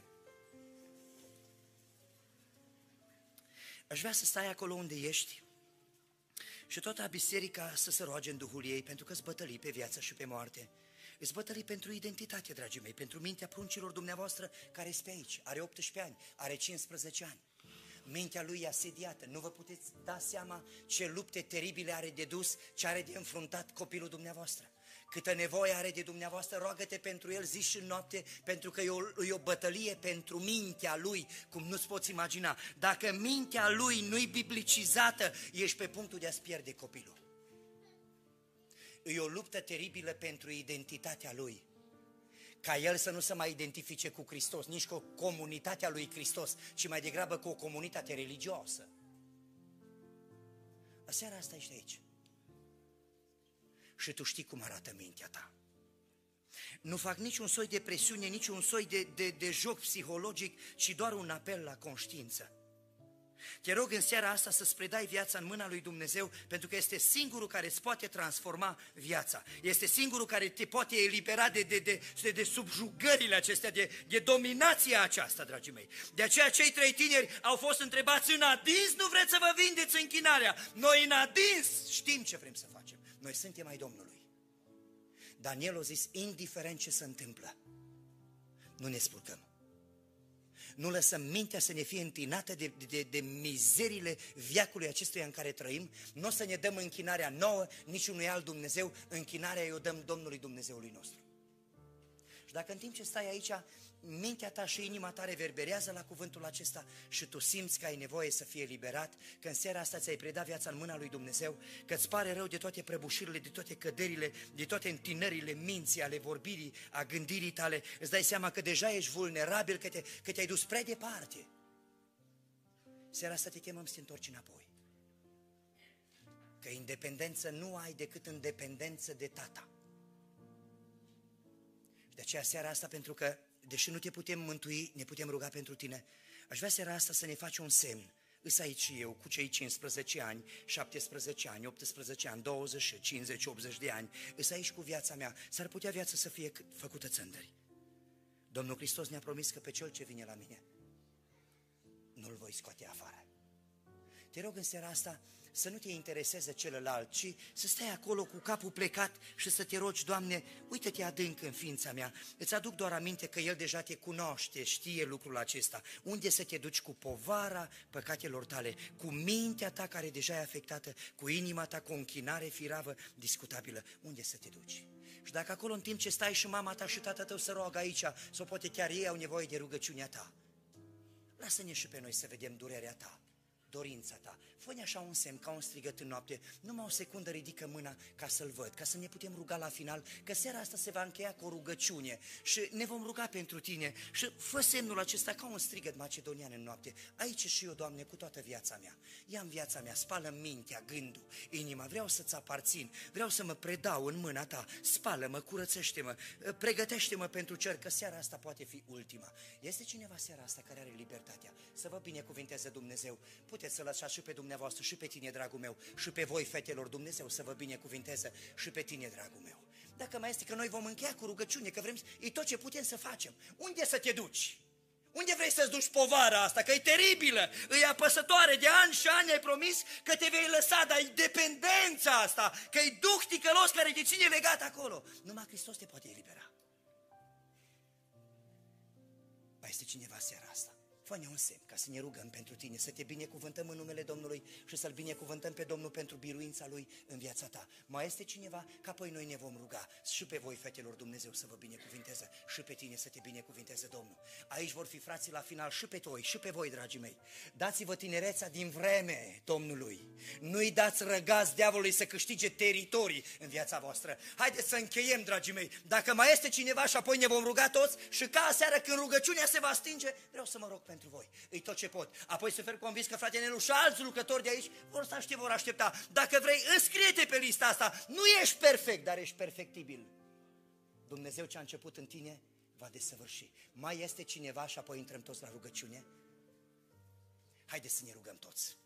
Aș vrea să stai acolo unde ești și toată biserica să se roage în Duhul ei, pentru că îți bătălii pe viață și pe moarte. Îți bătălii pentru identitate, dragii mei, pentru mintea pruncilor dumneavoastră care este pe aici. Are optsprezece ani, are cincisprezece ani. Mintea lui e asediată. Nu vă puteți da seama ce lupte teribile are de dus, ce are de înfruntat copilul dumneavoastră. Câtă nevoie are de dumneavoastră, roagă-te pentru el zi și noapte, pentru că e o, e o bătălie pentru mintea lui, cum nu-ți poți imagina. Dacă mintea lui nu-i biblicizată, ești pe punctul de a-ți pierde copilul. E o luptă teribilă pentru identitatea lui. ca el să nu se mai identifice cu Hristos, nici cu comunitatea lui Hristos, ci mai degrabă cu o comunitate religioasă. Aseară asta ești aici. Și tu știi cum arată mintea ta. Nu fac niciun soi de presiune, niciun soi de, de, de joc psihologic, ci doar un apel la conștiință. Te rog în seara asta să-ți predai viața în mâna lui Dumnezeu, pentru că este singurul care îți poate transforma viața. Este singurul care te poate elibera de, de, de, de, de subjugările acestea, de, de dominația aceasta, dragii mei. De aceea cei trei tineri au fost întrebați: în adins nu vreți să vă vindeți închinarea? Noi în adins știm ce vrem să facem. Noi suntem ai Domnului. Daniel a zis: indiferent ce se întâmplă, nu ne spurcăm. Nu lăsăm mintea să ne fie întinată de, de, de mizerile veacului acestuia în care trăim. Nu o să ne dăm închinarea nouă, nici unui alt Dumnezeu. Închinarea o dăm Domnului Dumnezeului nostru. Și dacă în timp ce stai aici, mintea ta și inima ta reverberează la cuvântul acesta și tu simți că ai nevoie să fie eliberat, că în seara asta ți-ai predat viața în mâna lui Dumnezeu, că îți pare rău de toate prăbușirile, de toate căderile, de toate întinările minții, ale vorbirii, a gândirii tale, îți dai seama că deja ești vulnerabil, că, te, că te-ai dus prea departe. Seara asta te chemăm să te întorci înapoi. Că independență nu ai decât în dependență de Tata. Și de aceea seara asta, pentru că deși nu te putem mântui, ne putem ruga pentru tine, aș vrea seara asta să ne faci un semn. Îs aici și eu, cu cei cincisprezece ani, șaptesprezece ani, optsprezece ani, douăzeci, cincizeci, optzeci de ani, îs aici cu viața mea, s-ar putea viața să fie făcută țândări. Domnul Hristos ne-a promis că pe cel ce vine la mine, nu-l voi scoate afară. Te rog în seara asta să nu te intereseze celălalt, ci să stai acolo cu capul plecat și să te rogi: Doamne, uită-te adânc în ființa mea. Îți aduc doar aminte că El deja te cunoaște, știe lucrul acesta. Unde să te duci cu povara păcatelor tale, cu mintea ta care deja e afectată, cu inima ta cu o închinare firavă, discutabilă. Unde să te duci? Și dacă acolo în timp ce stai și mama ta și tata tău se roagă aici, sau poate chiar ei au nevoie de rugăciunea ta, lasă-ne și pe noi să vedem durerea ta, dorința ta. Fă-ne așa un semn, ca un strigăt în noapte. Numai o secundă ridică mâna ca să-L văd, ca să ne putem ruga la final, că seara asta se va încheia cu o rugăciune și ne vom ruga pentru tine. Și fă semnul acesta ca un strigăt macedonian în noapte. Aici și eu, Doamne, cu toată viața mea. Ia-mi viața mea, spală mintea, gândul, inima. Vreau să-ți aparțin, vreau să mă predau în mâna ta. Spală-mă, curățește-mă, pregătește-mă pentru cer, că seara asta poate fi ultima. Este cineva seara asta care are libertatea să vă binecuvinteze Dumnezeu? Puteți să lăsați și pe dumneavoastră și pe tine, dragul meu, și pe voi, fetelor, Dumnezeu să vă binecuvinteze și pe tine, dragul meu. Dacă mai este că noi vom încheia cu rugăciune, că vrem, e tot ce putem să facem. Unde să te duci? Unde vrei să-ți duci povara asta? Că e teribilă, e apăsătoare, de ani și ani ai promis că te vei lăsa, dar e dependența asta, că e duh ticălos care te ține legat acolo. Numai Hristos te poate elibera. Mai este cineva seara asta? Fă-ne un semn ca să ne rugăm pentru tine, să te binecuvântăm în numele Domnului și să-L binecuvântăm pe Domnul pentru biruința Lui în viața ta. Mai este cineva? Că apoi noi ne vom ruga și pe voi, fetelor, Dumnezeu să vă binecuvinteze și pe tine să te binecuvinteze Domnul. Aici vor fi frații la final și pe toi și pe voi, dragii mei. Dați-vă tinerețea din vreme Domnului. Nu-i dați răgaz diavolului să câștige teritorii în viața voastră. Haideți să încheiem, dragii mei. Dacă mai este cineva și apoi ne vom ruga toți și ca aseară când rugăciunea se va stinge, vreau să mă rog pentru voi. E tot ce pot. Apoi să fiu convins că fratele Nelu și alți lucrători de aici vor să aștept, vor aștepta. Dacă vrei, înscrie-te pe lista asta. Nu ești perfect, dar ești perfectibil. Dumnezeu ce a început în tine va desăvârși. Mai este cineva și apoi intrăm toți la rugăciune? Haideți să ne rugăm toți.